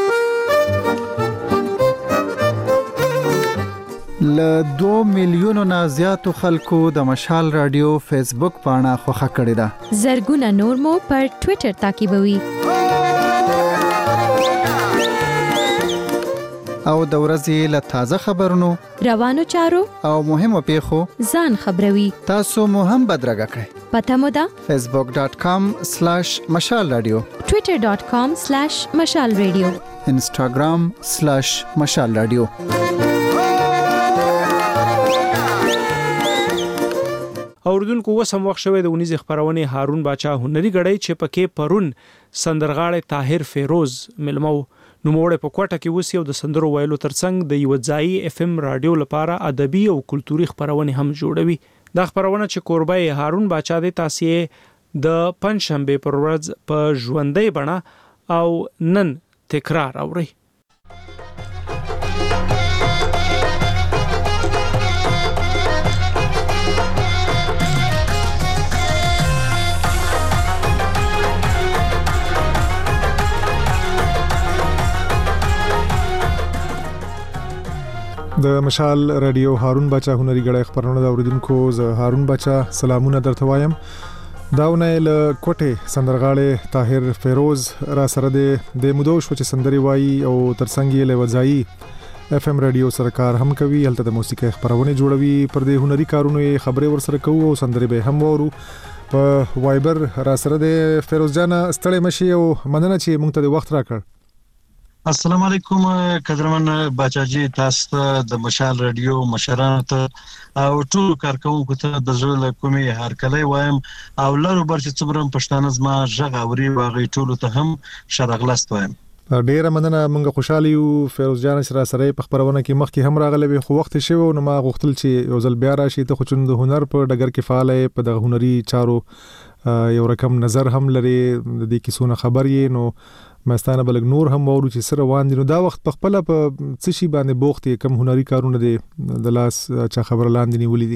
ل دوه میلیونو نه زیاتو خلکو د مشال رادیو فیسبوک پاڼه خوښه کړې ده. زرګونه نور مو پر ټوئیټر تعقیبوي او د ورځې له تازه خبرونو، روانو چارو او مهمو پیښو ځان خبروي. تاسو مو هم بدرګه کړئ. پته مو ده facebook dot com slash mashal radio، twitter dot com slash mashal radio، instagram slash mashal radio. اوردونکو وسم وخت شوی د ونیز خبرونه هارون باچا هنري غړی چې پکې پرون سندرغاړی طاهر فیروز ملمو نو موړ په کوټه کې وسی او د سندرو ویلو ترڅنګ د یو ځای اف ام رادیو لپاره ادبي او کلتوري خبرونه هم جوړوي. دا خبرونه چې قربای هارون باچا د تاسیه د پنځشنبه پر ورځ په ژوندۍ بڼه او نن تکرار اوري. د مشال رادیو هارون باچا هنري غړی خبرونه د اوریدونکو ز هارون باچا سلامونه درته وایم. داونه ل کوټه سندرغاړي طاهر فیروز را سره د مودو شو چې سندري وایي او ترڅنګ له وځای اف ام رادیو سرکار هم کوي، هلته د موسیقي خبرونه جوړوي. پر دې هنري کارونو خبرې ور سره کوو او سندري به هم وورو. په وایبر را سره د فیروز جان ستړي مشي او مننه چې مونږ ته د وخت راکړ. السلام علیکم قدرمن بچاجي تاسو د مشال رادیو مشرانو ته او ټول کارکونکو ته د زړه له کومې هرکلی وایم او لرو برچ څومره پښتانه زما ژغ اوري واغی ټول ته هم شرغلست وایم. ډیره مننه، موږ خوشاله یو. فیروز جان سره سره په خبرونه کې مخکې هم راغلی خو وخت شوی نو ما غوښتل چې یو ځل بیا راشي ته خو چې د هنر په ډګر کې فعال په د هنري چارو یو رقم نظر هم لري د دې کیسونه خبر یې نو مستانه بلګ نور هم ورو چې سره وان دي نو دا وخت په خپل په څه شي باندې بوخت کم هنري کارونه دي د لاس چا خبر لاندې نیولې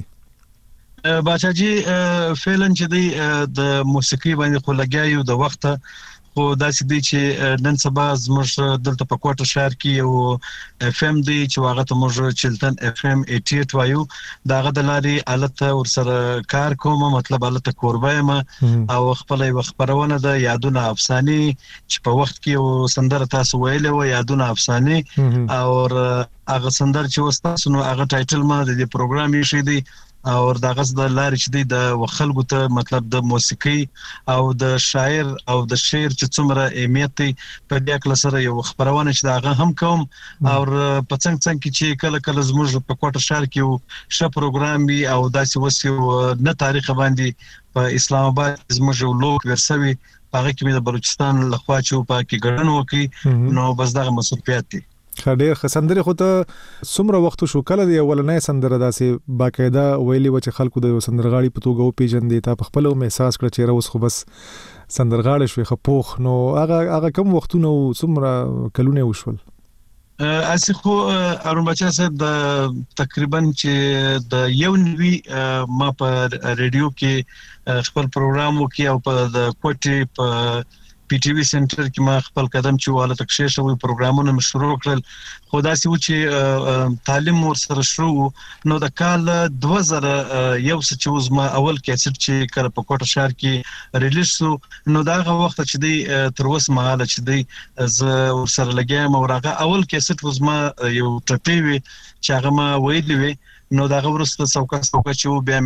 دي بچاجي فعلا چې دی د موسیقي باندې خو لګیاو د وخت خو داسې دی چې نن سبا زموږ دلته په کوټه شهر کې یو اف ام دی چې واغه ته موږ چلتن اف ام اثمانیه وایو داغه د لارې حالت ورسره کار کوم مطلب حالت کوربایم او خپل یو خبرونه د یادونه افسانه چې په وخت کې یو سندره تاسو ویلې و یادونه افسانه او هغه سندره چې وستاسو نو هغه ټایټل ما د پروګرام یې شې دی او دغه د لارې چې دی د وخلکو ته مطلب د موسیقي او د شاعر او د شعر چې څومره اهمیت دی په دې کله سره یو خبرونه چې دغه هم کوم او په څنګه څنګه چې کله کله زموږ په کوټه شهر کې یو ش پروګرام وي او داسې وسیو نه تاریخ باندې په اسلام آباد زموږ یو لوک ورسوي هغه کې د بلوچستان لخوا چې په کې ګډون وکي نو بس دغه مسؤلیت دی. خډیر خسندره خو ته څومره وخت شو کله دی ولنې سندره داسې باقاعده ویلي و چې خلکو د سندرغاړي په توګه پیژندې تا په خپل احساس کړ چې راوس خو بس سندرغاړي شوي خپوخ نو هغه هغه کوم وختونه څومره کلونه وشول اسی خو ارون بچا صاحب د تقریبا چې د یو نوی ما په ریډیو کې خپل پروګرام وکي او په د کوټي په پی ټي وی سنټر کې ما خپل قدم چې واله تکشې شوی پروګرامونه مشروع کړل خو داسې و چې تعلیم ورسره شروع نو د کال دوه زره یو چې وزما اول کیسټ چې کړ په کوټه شهر کې ریلیز شو نو دا هغه وخت چې دی تر اوسه مهاله چې دی ز ورسره لګیم او هغه اول کیسټ وزما یو ټپی وی چې هغه ما ویلې وی نو دا ورسته څوکا څوکا چې بیا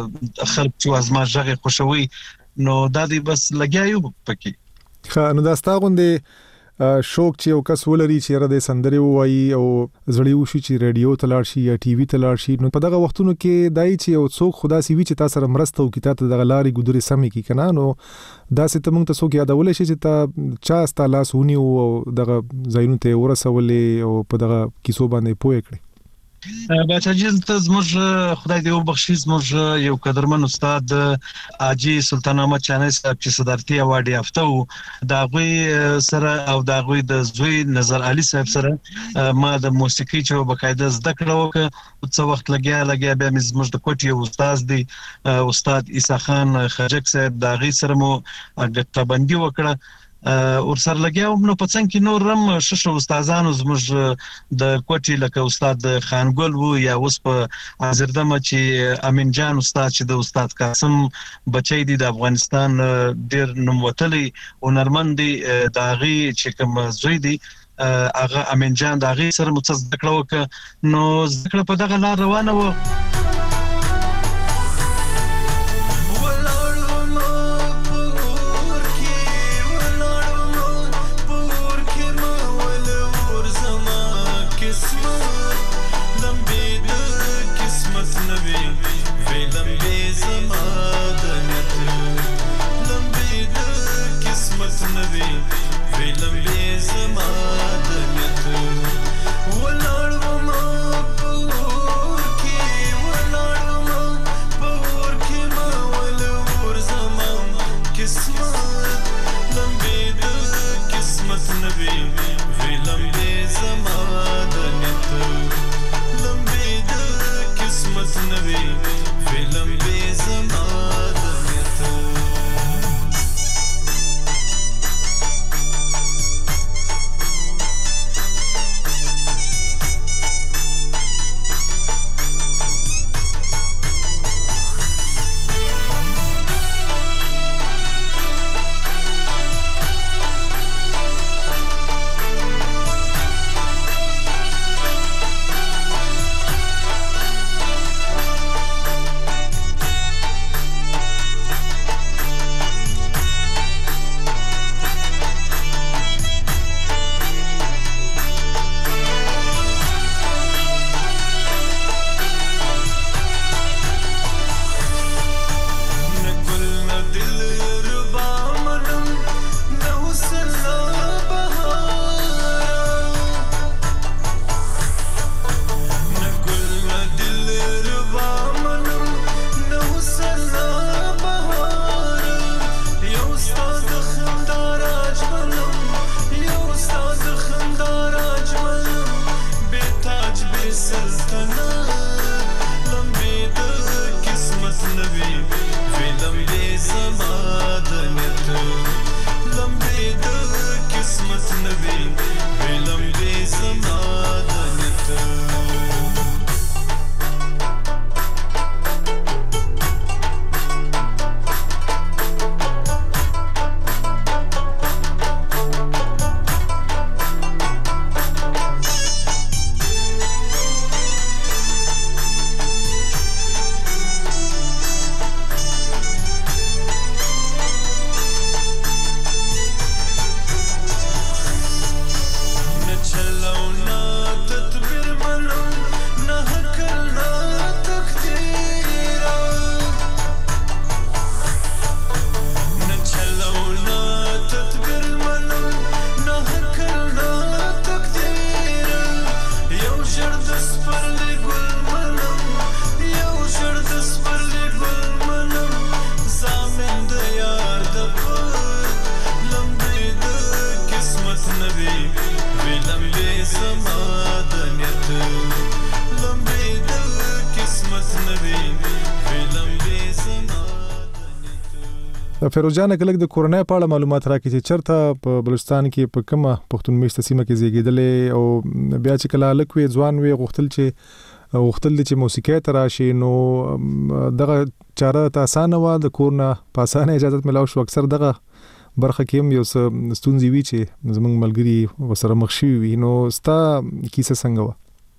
مې خلک چې ازما ژغه خوشوي نو دا دی بس لګیاو پکې خا نو دا ستاغوندې شوق چې یو کس ولري چې را د سندري وایي او زړی وشي چې رادیو تلار شي یا ټي وي تلار شي نو په دغه وختونو کې دای چې یو څوک خدا سي وی چې تاسو سره مرسته او کتاب د غلاري ګودري سمې کی کنه نو دا څه ته مونږ ته څوک یادول شي چې تا چا ستاله سونی او دغه زاینو ته ورسولې او په دغه کیسو باندې پوي کړی بچاجي ته زموږ خدای دې وبخښي زموږ یو قدرمن استاد اجي سلطان احمد چاني صاحب چې صدارتي اوارډ یافته وو دا غوي سره او دا غوي د زوی نظر علي صاحب سره ما د موسیقي چې بقاعده زده کړو که څو وخت لګیا لګیا بیا زموږ د کوټي استاد دی استاد عیسی خان خجک صاحب دا غي سره مو غټبندي وکړه ور سره لګیاو نو په څنګه کې نور رم شش استادانو زموږ د کوټي لکه استاد خانګل وو یا اوس په حاضردمه چې امین جان استاد چې د استاد قاسم بچی دی د افغانستان ډیر نوموتلی او نرمندي داغي چې کوم زوی دی هغه امین جان داغي سره متصل کړو نو ذکر په دغه لار روانه و Well, فیروز جان کله د کورونای په اړه معلومات راکړي چې چرته په بلوچستان کې په کومه پښتون میشته سیمه کې زیږیدلې او بیا چې کله لکوي ځوان وي غوښتل چې غوښتل چې موسیقي ته راشي نو دغه چاره ته اسانه و د کورنا په اسانه اجازه ملاو شو اکثر دغه برخه کې هم یو څه ستونزې وی چې زمونږ ملګری وسره مخ شي وي نو ستا کیسه څنګه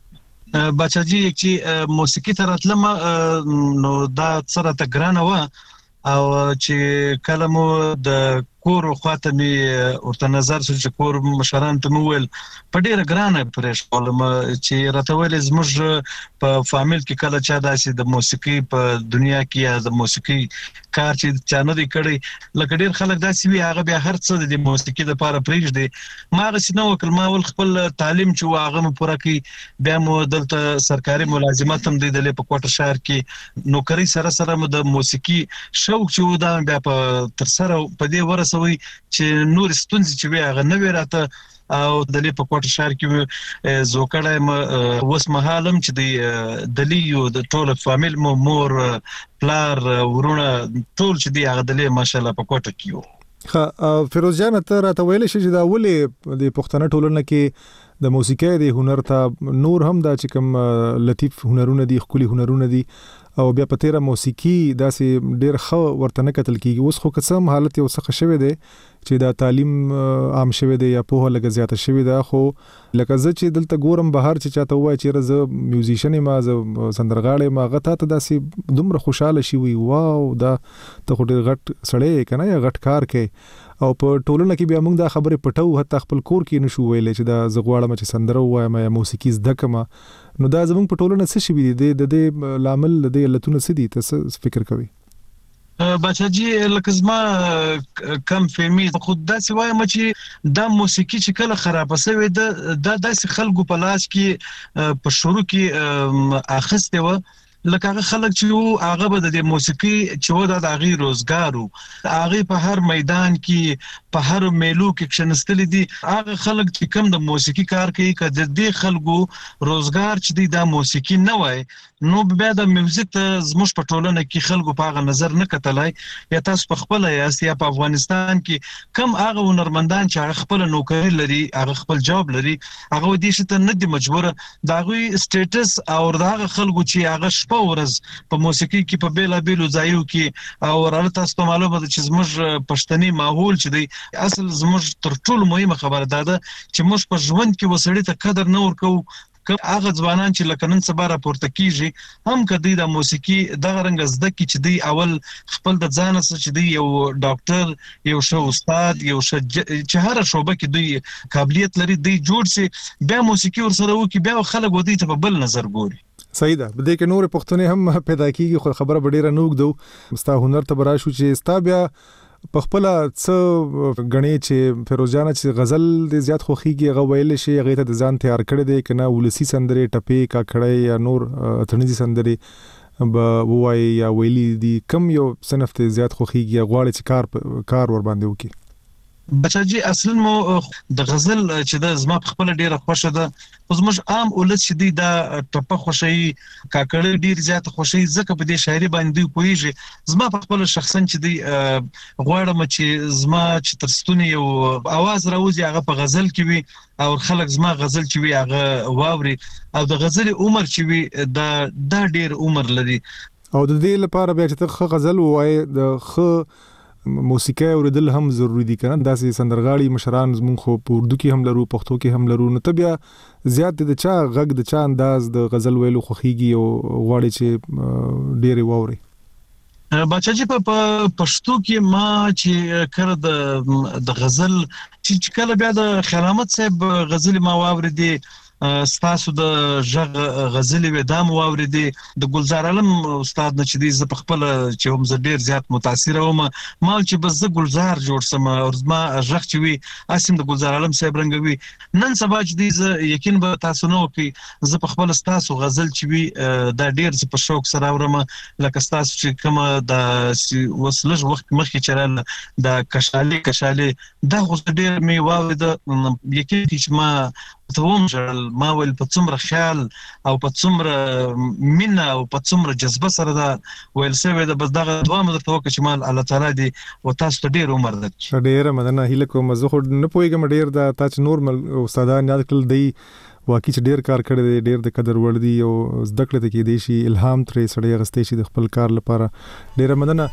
و بچاجي چې موسیقي ته راتلم نو دا سره ته ګرانه و او چې کلمو د کور خواته می ورته نظر سره چې کور مشران ته مول په ډیره ګرانه پرېښ ولم چې راتول زموږ په فامیل کې کله چا داسې د موسیقي په دنیا کې یا د موسیقي کار چې چا نه دی کړی لکه ډیر خلک داسې وي هغه بیا هر څه د موسیقي لپاره پرېږدي ما غسی نو وکړ ما ول خپل تعلیم چې هغه مو پوره کړی بیا مو دلته سرکاري ملازمت هم دی د په کوټه شهر کې نوکری سره سره مو د موسیقي شوق چې دا بیا په تر سره په دې ورسوي چې نور ستونزې چې وي هغه نه وي راته او د لې په کوټه شهر کې زوکړای م وس مهالم چې د دلیو د ټول فامیل مو مور پلار ورونه ټول چې دی هغه د لې ماشاءالله په کوټه کې یو خا فیروز جان ته راته ویل شي چې دا ولې د پښتنه ټولنه کې د موسیقي د هنر ته نور هم دا چې کوم لطیف هنرونه دي خولي هنرونه دي او بیا په تیره موسیقي داسې ډیر خو ورته نه کتل کیږي اوس خو قسم حالت یو څه شوه دی چې دا تعلیم عام شوه دی یا په لګ زیاته شوه دی خو لکه زه چې دلته ګورم بهر چې چاته وای چې زه میوزیشن ما زه سندرغاړې ما غته ته داسې دومره خوشاله شي وي واو دا ته خو ډیر غټ سړی کنه یا غټ کار کوي او په ټولنه کې بیا موږ دا خبره پټو حتی خپل کور کې نشو ویلې چې دا زغواړم چې سندره وایم یا موسیقي زده کما نو دا زموږ په ټولنه څه شي دي د دې لامل د علتونو څه دي تاسو فکر کوئ بچاجي لکه زما کم فهمي خود داسې وایم چې دا موسیقي چې کله خراب شوی د داسې خلکو په لاس کې په شروع کې اخسته و لکه هغه خلک چې هغه به د موسیقي چې و د هغه روزګارو هغه په هر میدان کې په هر میلو کې کښنستل دي هغه خلک چې کم د موسیقي کار کوي کله د دې خلکو روزګار چې دی د موسیقي نه وای نو بیا د میوزیک ته زموږ په ټولنه کې خلکو په هغه نظر نه کتلای یا تاسو په خپل یا په افغانستان کې کم هغه هنرمندان چې هغه خپل نوکری لري هغه خپل جاب لري هغه دې شته نه دي مجبور دا غوي سټیټس او هغه خلکو چې هغه په ورځ په موسیقي کې په بیلا بیلو ځایو کې او راته تاسو ته معلومه ده چې زموږ پښتني ماحول چې دی اصل زموږ تر ټولو مهمه خبره ده چې موږ په ژوند کې وسړی ته قدر نه ورکو هغه ځوانان چې لکه نن سبا راپورته کیږي هم کدی د موسیقي دغه رنګ زده کی چې دی اول خپل د ځان سره چې دی یو ډاکټر یو شو استاد یو ش چې هر شوبه کې دوی قابلیت لري دی جوړ سي بیا موسیقي ورسره وکي بیا خلک ودی ته په بل نظر ګوري صحیح ده بده کې نور پښتون هم پیدا کیږي خو خبره ډیره نوګ دو ستا هنر ته برا شو چې ستا بیا په خپل څه غنی چې فیروز جان چې غزل د زیات خوخيږي غو ویل شي هغه ته د ځان تیار کړی دی کنه ولسی سندره ټپې کا کړی یا نور اتنځي سندره به وای یا ویلی دی کم یو صنف ته زیات خوخيږي غواړي چې کار کار ور باندې وکي بچاجي اصل مو د غزل چې د زما په خپل ډیره خوښه ده خو زموږ عام ولس چې دی دا ټپه خوشي کاکړ ډیر زیات خوشي ځکه په دې شاعري باندې کویږي زما په خپل شخصا چې دی غواړم چې زما چې ترستونی یو आवाज راوځي هغه په غزل کې وي او خلک زما غزل چې وي هغه واوري او د غزل عمر چې وي دا دا ډیر عمر لري او د دې لپاره بیا چې ته غزل وای د خ موسیقي اوریدل هم ضروری دي کنه داسې سندرغاړي مشران زمونږ خو په اردو کې هم لرو پښتو کې هم لرو نو ته بیا زیات د چا غږ د چا انداز د غزل ویلو خوخيږي او غواړي چې ډېر ووري بچاجي په پښتو کې ما چې کړه د د غزل چې کله بیا د خیرامت صاحب غزل ما واوریدي ستاسو د ژغ غزلې و دام واوریدي د ګلزار علم استاد نه چې دی ز په خپل چې هم ز ډیر زیات متاثر وم مال چې بس د ګلزار جوړ سم او زما ژغ چې وي اسیم د ګلزار علم صاحب رنګوي نن سبا چې دی ز یقین به تاسو نو کې ز په خپل ستاسو غزل چې وي دا ډیر ز په شوق سره اورم لکه ستاسو چې کوم د وسلج وخت مخکې چرال د کشالي کشالي دا غوښ ډیر می واورید یقین چې ما ته هم ژړل. ما ویل په څومره خیال او په څومره مینه او په څومره جذبه سره دا ویل شوی ده. بس دغه دعا مې درته وکړه چې ما الله تعالی دې و تاسو ته ډېر عمر درکړي. ډېره مننه هیله کوم. زه خو نه پوهېږم ډېر دا تا چې نور استادان یاد کړل دی واقعي چې ډېر کار کړی دی، ډېر د قدر وړ دی او زده کړې ته کېدی شي الهام ترې سړی اخیستی شي د خپل کار لپاره. ډېره مننه.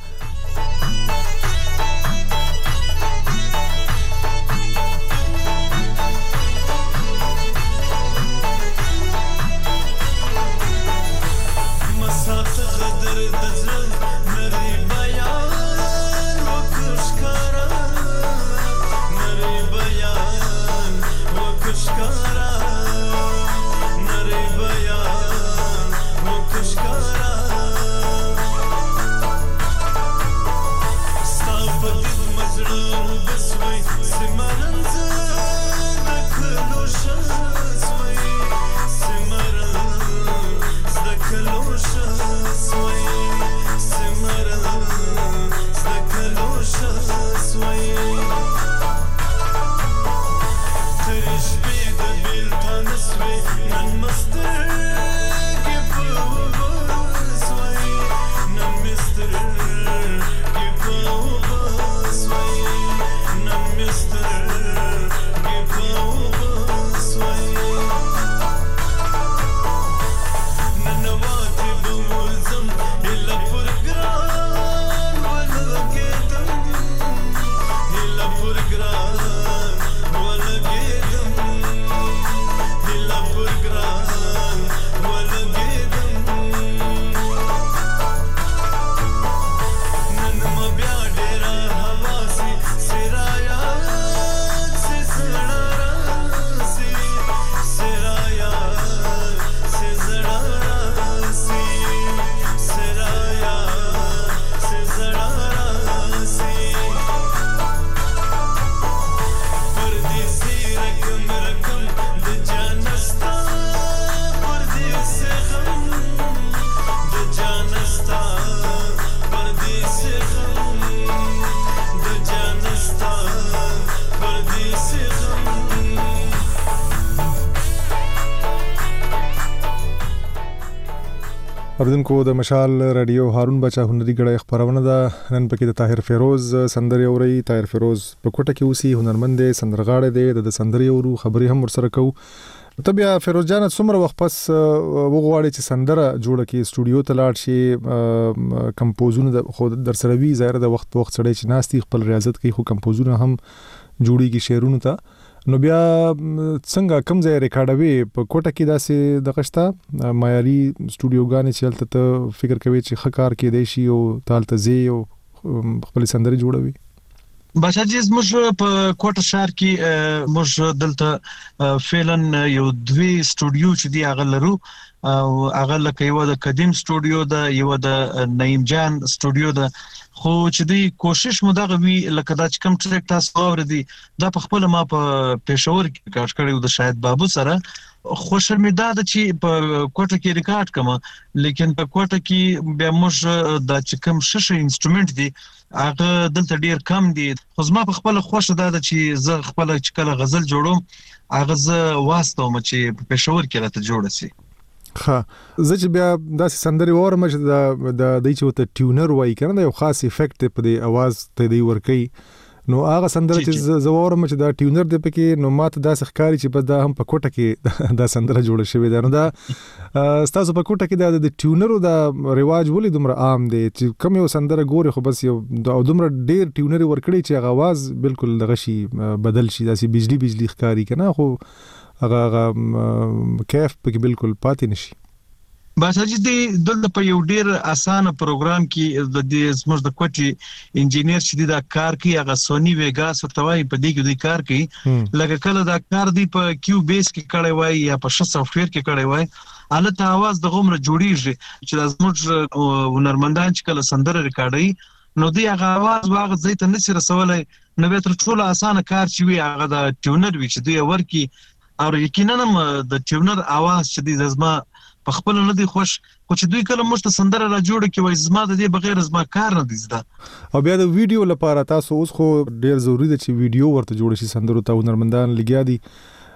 اوریدونکو د مشال رادیو هارون بچا هنري غړی خبرونه ده. نن پکې د طاهر فیروز سندري اوري. طاهر فیروز په کوټه کې اوسي، هنرمند دی، سندرغاړی دی، د سندري اورو خبري هم ورسره کوو. ته بیا فیروز جان څومره وخت پس وغواړي چې سندره جوړه کې سټوډیو ته لاړ شي، کمپوزونه خو در سره وی ظاهر د وخت وخت سره چې ناستي خپل ریاضت کوي، خو کمپوزونه هم جوړیږي شعرونو ته. نو بیا څنګه کوم ځای ریکارډوي؟ په کوټه کې داسې د قشته معیاري سټوډیوګانې چې هلته ته فکر کوي چې ښه کار کېدی شي او ته هلته ځې او خپلې سندرې جوړوي؟ باشا جی زموږ په کوټه ښار کې موږ دلته فعلا یو دوی سټوډیو چې دی هغه لرو، او هغه لکه یو د قدیم سټوډیو ده، یو د نعیم جان سټوډیو ده. خو چې دی کوشش مو دغه وی لکه دا چې کوم ټریک تاسو اوریدي دا په خپل ما په پېښور کې کار کړی د شاهد بابو سره. خو شرمېدا ده چې په کوټه کې ریکارډ کړم، لیکن په کوټه کې بیا موږ د چې کوم ششه انسټرومنت دی هغه دلته ډیر کم دي. خو زما په خپل خوښه ده چې زه خپل چې کله غزل جوړوم هغه زه واستوم چې په پېښور کې راته جوړ شي. ها زه چې بیا داسې سندري اورم چې د د دای چې وته ټیونر وای کنه یو خاص افیکټ په دې आवाज ته دی ورکی، نو هغه سندره چې زه اورم چې دا ټیونر دی پکې، نو ماته داسې ښکاری چې بس دا هم په کوټه کې دا سندره جوړه شوې ده. نو دا تاسو په کوټه کې د ټیونرو دا رواج ولې دومره عام دی چې کوم یو سندره ګوري خو بس یو دومره ډیر ټیونر ورکړي چې هغه आवाज بالکل دغه شي بدل شي، داسې بجلی بجلی ښکاری کنه، خو هغه هغه کیف پکې بالکل پاتې نشي. بس چې د دلته په یو ډیر اسانه پروګرام کې د دې زموږ د کوټي انجینیر چې دا کار کوي هغه سونی ویګاس ورتوي په دې کې د کار کوي، لکه کله دا کار دی په کیو بیس کې کړی وای یا په ش سافټویر کې کړی وای، الته आवाज د غومره جوړیږي چې زموږ هنرمندان چې کله سندره ریکارډي نو دی هغه आवाज واغ زیت نه سره سوالای نو به تر ټولو اسانه کار چې وي هغه د ټیونر وی چې دی ورکی، او یقینا د ټیونر आवाज چې دی زما په خپل نه دی خوش، خو چې دوی کله موږ ته سندره را جوړه کې وای زما د دې بغیر زما کار نه دی زده. او بیا د ویډیو لپاره تاسو اوس خو ډیر ضروری دی چې ویډیو ورته جوړ شي، سندرو ته هنرمندان لګیا دي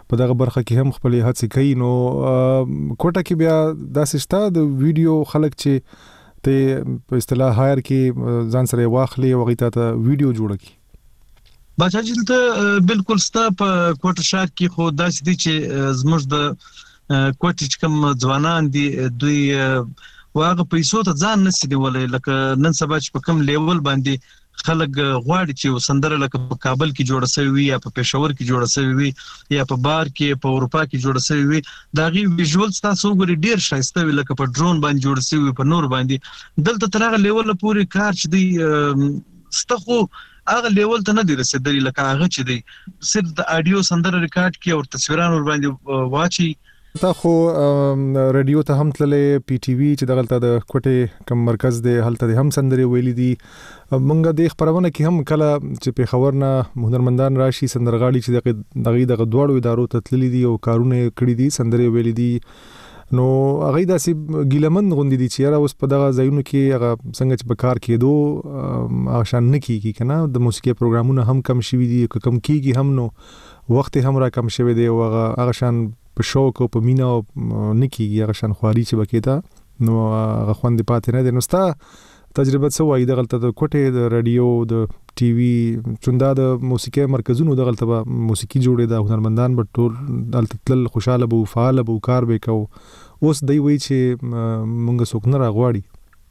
په دغه برخه کې هم خپل هڅې کوي. نو کوټه کې بیا داسې شته د ویډیو خلک چې ته په اصطلاح هایر کې ځان سره واخلي او غیته ته ویډیو جوړ کړي. بچا چې ته بالکل ستا په کوټه شهر کې خو داسې دي چې زموږ د کوټه چې کوم ځوانان دي دوی واغه پیسو ته ځان نسی دیولای، لکه نن سبا چې په کوم لیول باندې خلک غواړي چې سندره لکه په کابل کې جوړه شوی وي یا په پېښور کې جوړه شوی وي یا په بار کې په اروپا کې جوړه شوی وي، دا غي ویژوالز تاسو ګوري ډیر شایسته وي، لکه په ډرون باندې جوړه شوی په نور باندې. دلته تر هغه لیول پورې کار چې دی ستخو هغه لیول ته نه دی رسیدلی، لکه هغه چې دی صرف د اډیو سندره ریکارډ کی او تصویران ور باندې واچي. تا خو رادیو ته هم تللې، پی ټی وی چې دغلته د کوټه کم مرکز دی هلته هم سندري ویلي دي. مونږ د خبرونه کې هم کله چې په خبرنا هنرمندان راشي سندرغاړي چې دغه دغه دوړو ادارو ته تللي دي او کارونه کړی دي سندري ویلي دي، نو هغه داسې ګیلمن غوندي دي چې را اوس په دغه ځایونو کې هغه څنګه چې په کار کېدو آشان نه کیږي کنه، د موسیقي پروګرامونه هم کم شوي دي، کم کیږي هم، نو وخت هم را کم شوی دی او هغه شان په شوق او په مینا او نکیږي هغه شان خواري چې بکیتا، نو هغه خوند پاتې نه دي. نو ستا تجربه څه وایي دغلته د کوټه د رادیو د ټي وی چوندا د موسیقي مرکزونو دغلته به موسیقي جوړې د هنرمندان به ټول دلته تل خوشاله بو فعال بو کار به کو، اوس دی وی چې مونږ څوک نه راغواړي.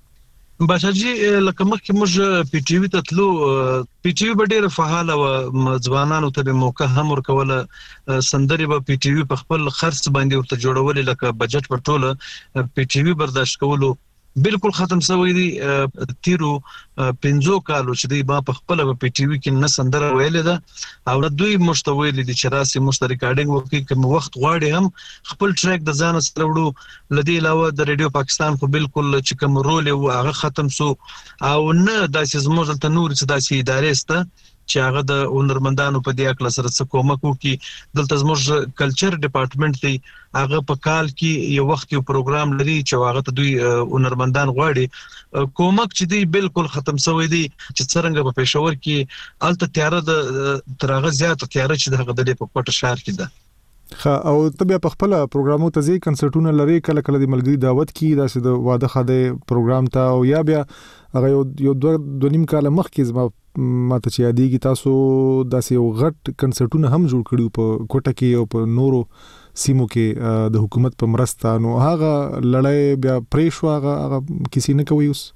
بچا جی لکه مخکې موږ پی ټی وی ته تلو، پی ټی وی به ډېر فعال او ځوانانو ته به موقع هم ورکوله، سندري به پی ټی وی په خپل خرڅ باندې ورته جوړول، لکه بجټ پر ټوله پی ټی وی برداشت کولو بالکل ختم شوی دی. تیرو پنځو کالو چې دی با په خپل په ټي وي کې نه سندره ویلې ده او دوی مشتویل دي چې راسي مشترک ریکارډینګ وکړي، کوم وخت غواړي هم خپل ټریک د ځان سره وړو. لدی علاوه د ریډیو پاکستان خو بالکل چې کوم رول او هغه ختم سو او نه داسې زموږ ته نور څه داسې ادارې سته چې هغه د هنرمندانو په دې اکل سره څه کومک وکړي. دلته زموږ کلچر ډپارټمنټ دی، هغه په کال کې یو وخت یو پروګرام لري چې هغه ته دوی هنرمندان غواړي کومک چې دی بالکل ختم شوی دی، چې څنګه په پېښور کې الته تیار د ترغه زیات تیار چې دغه د په کوټه شهر کې ده. خا او ته بیا په خپل پروګرامو ته ځي کنسرټونه لري، کله کله د ملګری دعوت کی داسې د واده خاده پروګرام ته او یا بیا هغه یو دوه نیم کال مخکې زما ماته چې یادېږي تاسو داسې یو غټ کنسرټونه هم جوړ کړیو په کوټه کې او په نورو سیمو کې د حکومت په مرسته، نو هغه لړۍ بیا پرې شو، هغه کسی نه کوي اوس.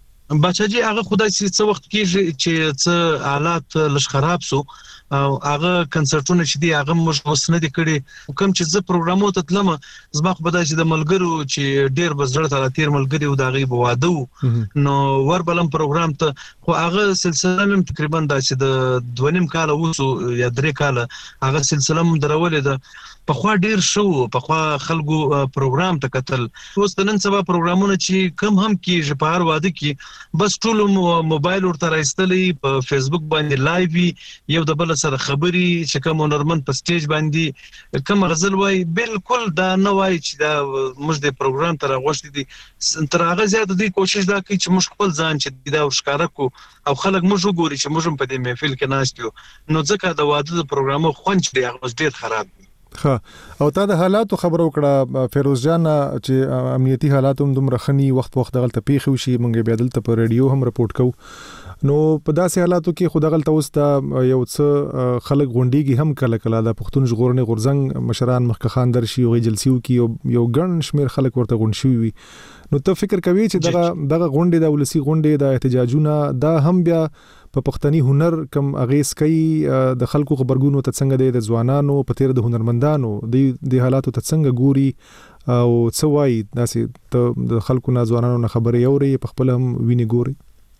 بچا جی هغه خدای سي څه وخت کې چې څه حالات لږ خراب سو او هغه کنسرټونه چې دی هغه موږ وسنه دي کړي، کوم چې ز پروګرامو ته تلم زما خو بدای چې د ملګرو چې ډیر بزړه ته تیر ملګری او دغه بواده نو ور بلم پروګرام ته خو هغه سلسله هم تقریبا داسې د دوه نیم کال وسو یا درې کال هغه سلسله هم درولې ده. په خوا ډیر شو، په خوا خلکو پروګرام ته کتل، اوس نن سبا پروګرامونه چې کم هم کیږي په هر واده کې بس ټول موبایل ورته راځتلې په فیسبوک باندې لایوي یو د بل سره خبري چې کوم هنرمند په سټیج باندې کوم غزل وای بالکل دا نه وای چې دا موږ د پروګرام تر غوښتي دي تر هغه زیات دي کوشش دا کوي چې موږ خپل ځان چې دا ورشکاره کو او خلک موږ وګوري چې موږ په دې محفل کې ناشتو، نو ځکه د واده د پروګرامو خوند دی هغه ډیر خراب. ها او تا د حالاتو خبرو کړه فیروز جان چې امنیتي حالات هم دومره خني وخت وخت دغلت پیښ وشي، مونږ بیا دلته په رادیو هم رپورټ کوو، نو په داسې حالاتو کې خو دغلت اوس دا یو څه خلک غونډيږي هم کله کله د پښتون ژغورنې غورزنګ مشران مخکې خان درشي او جلسیو کې یو ګڼ شمیر خلک ورته غونډ شوي وي، نو ته فکر کوي چې دغه دغه غونډې د ولسی غونډې د احتجاجونه دا هم بیا په پښتني هنر کم اغیز کوي د خلکو خبرګونو ته څنګه د ځوانانو په تیر د هنرمندانو د حالاتو ته څنګه ګوري او څه وایي داسې د خلکو نه ځوانانو نه خبرې اوري په خپل هم ویني ګوري.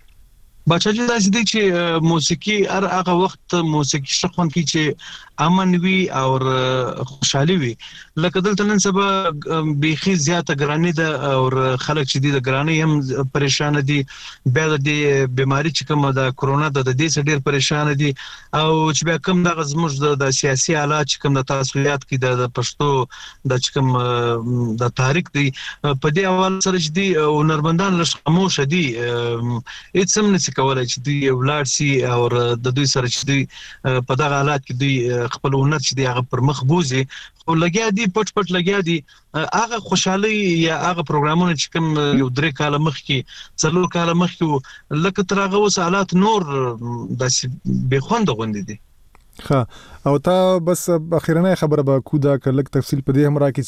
بچا جی داسې دي چې موسیقي هر هغه وخت موسیقي شخون کی چې امن وي او خوشحالي وي، لکه دلته نن سبا بيخي زیاته ګرانی ده او خلک چې دي د ګرانی هم پریشان دي، بیا د بیماری چې کومه د کرونا د دې څخه ډیر پریشان دي او چې بیا کوم د غزموږ د سیاسي حالات چې کوم د تاسویات کې د پښتو د چې کوم د تاریخ دی په دې اول سره چې دي هنرمندان لږ خاموش دي، هیڅ هم نه نشي کولای چې دوی ولار سي او د دوی سره چې دوی په دغه حالات کې دوی خپل هنر چې دی هغه پر مخ بوزي خو لګیا دي پټ پټ لګیا دي هغه خوشحالي یا هغه پروګرامونه چې کوم یو درې کال مخکې څلور کال مخکې لکه تر هغه وس حالات نور داسې به خوند غوندي دي. ها او تا بس اخیرنه خبره به کودا کلک تفصیل په دې هم راکې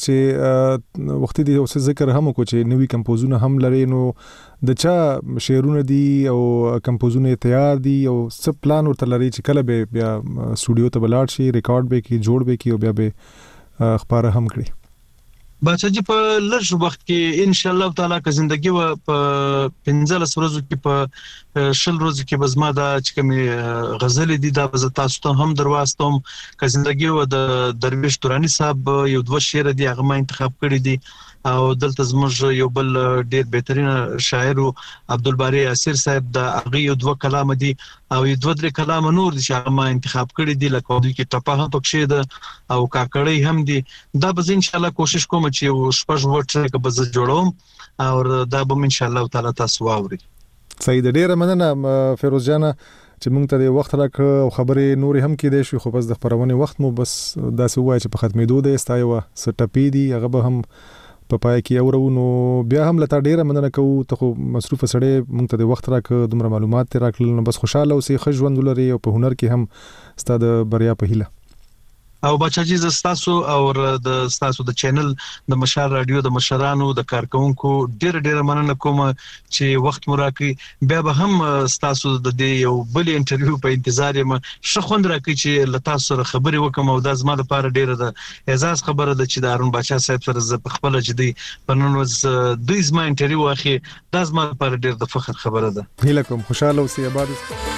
چې وخت دی اوس ذکر هم کو چې نوې کمپوزونه هم لري نو د چا شعرونه دي او کمپوزونه تیار دي او څه پلان ورته لري چې کله به بیا سټوډیو ته بلاړ شي ریکارډ به کی جوړ به کی او بیا به خبره هم کړی. بچا جی په لږ وخت کې ان شاء الله تعالی که ژوندۍ و په پنځلس ورځو کې په شل ورځو کې بزما دا چې کوم غزل دي دا به تاسو ته هم درواستم که ژوندۍ و د درویش تورانی صاحب یو دوه شعر دي هغه ما انتخاب کړی دي او دلته زموږ یو بل ډیر بهترین شاعر عبدالباری اسیر صاحب د هغه یو دوه کلام دي او یو دوه درې کلام نور دي چې هغه ما انتخاب کړی دي لکه دوی کې ټپه هم پکښې ده او کاکړی هم دي دا به ان شاء الله کوشش کوم چې یو شپږ وټ کې به زه جوړوم او دا به ان شاء الله تعالی تاسو واوري. صحیح ده ډیره مننه فیروز جان چې موږ ته وخت راک او خبرې نور هم کې دي شو خو بس د خبرونه وخت مو بس داسې وای چې په ختمېدو ده استایو سټپی دي هغه به هم په پای کې اورو نو بیا هم لته ډیره مننه کوو ته خو مصروف سړی مونږ ته د وخت راک دومره معلومات راکړل نو بس خوشاله اوسې ښه ژوند ولري او په هنر کې هم ستاسو د بریا په هیله. او بچا جی زستاسو او د ستاسو د چینل د مشال رادیو د مشرانو د کارکونکو ډیر ډیر مننه کوم چې وخت مو راکړي بیا به هم ستاسو د دې یو بل انټرویو په انتظار یم شخوند راکړي چې لتا سره خبري وکم او د زما لپاره ډیره د اعزاز خبره ده چې د هارون بچا صاحب سره ز په خپل جدي پنن وز دوی زما انټرویو اخی د زما لپاره ډیر د فخر خبره ده. هیله کوم خوشاله اوسئ آباد.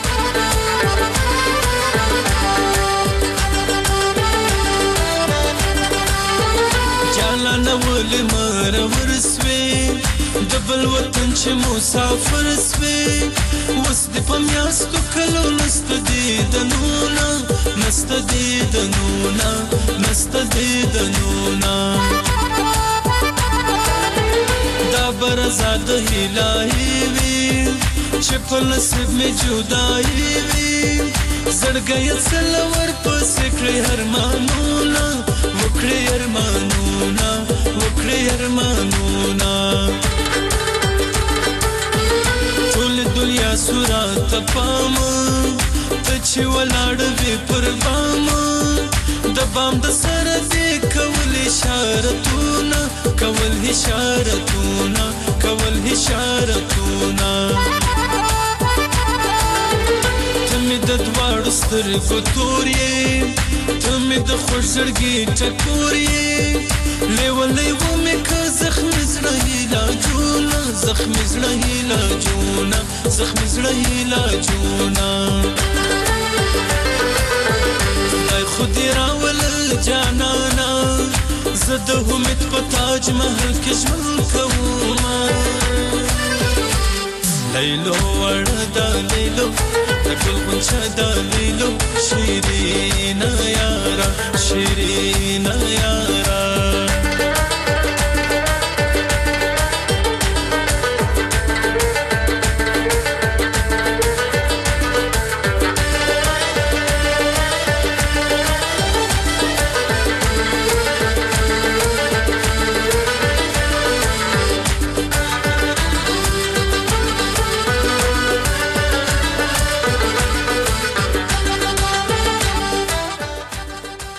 نول مر ورسوي دبل وطن چې مسافر سوي وس د پمیاستو کلو نست دی دنونا نست دی دنونا نست دی دنونا دا برزاد هلای وی چې په نصیب می جدای وی زړګي څلور پسې کړې هرمانونا وکړې هرمانونا وکړې هرمانونا ټول دنیا صورت پام ته چې ولاړ وی پر بام د بام د سر دې کول اشارتونا کول اشارتونا کول اشارتونا د دوړ سترګو تورې ته مې د خوږ زړګي ټکورې لیولې و مې که زخمي زړه علاجونه زخمي زړه علاجونه زخمي زړه علاجونه خدای خو دې راولل جانانا زه د امید په تاج محل کې ژوند کومه لیلو وردا لیلو تکل غنچه دا لیلو شیرین یارا شیرین یارا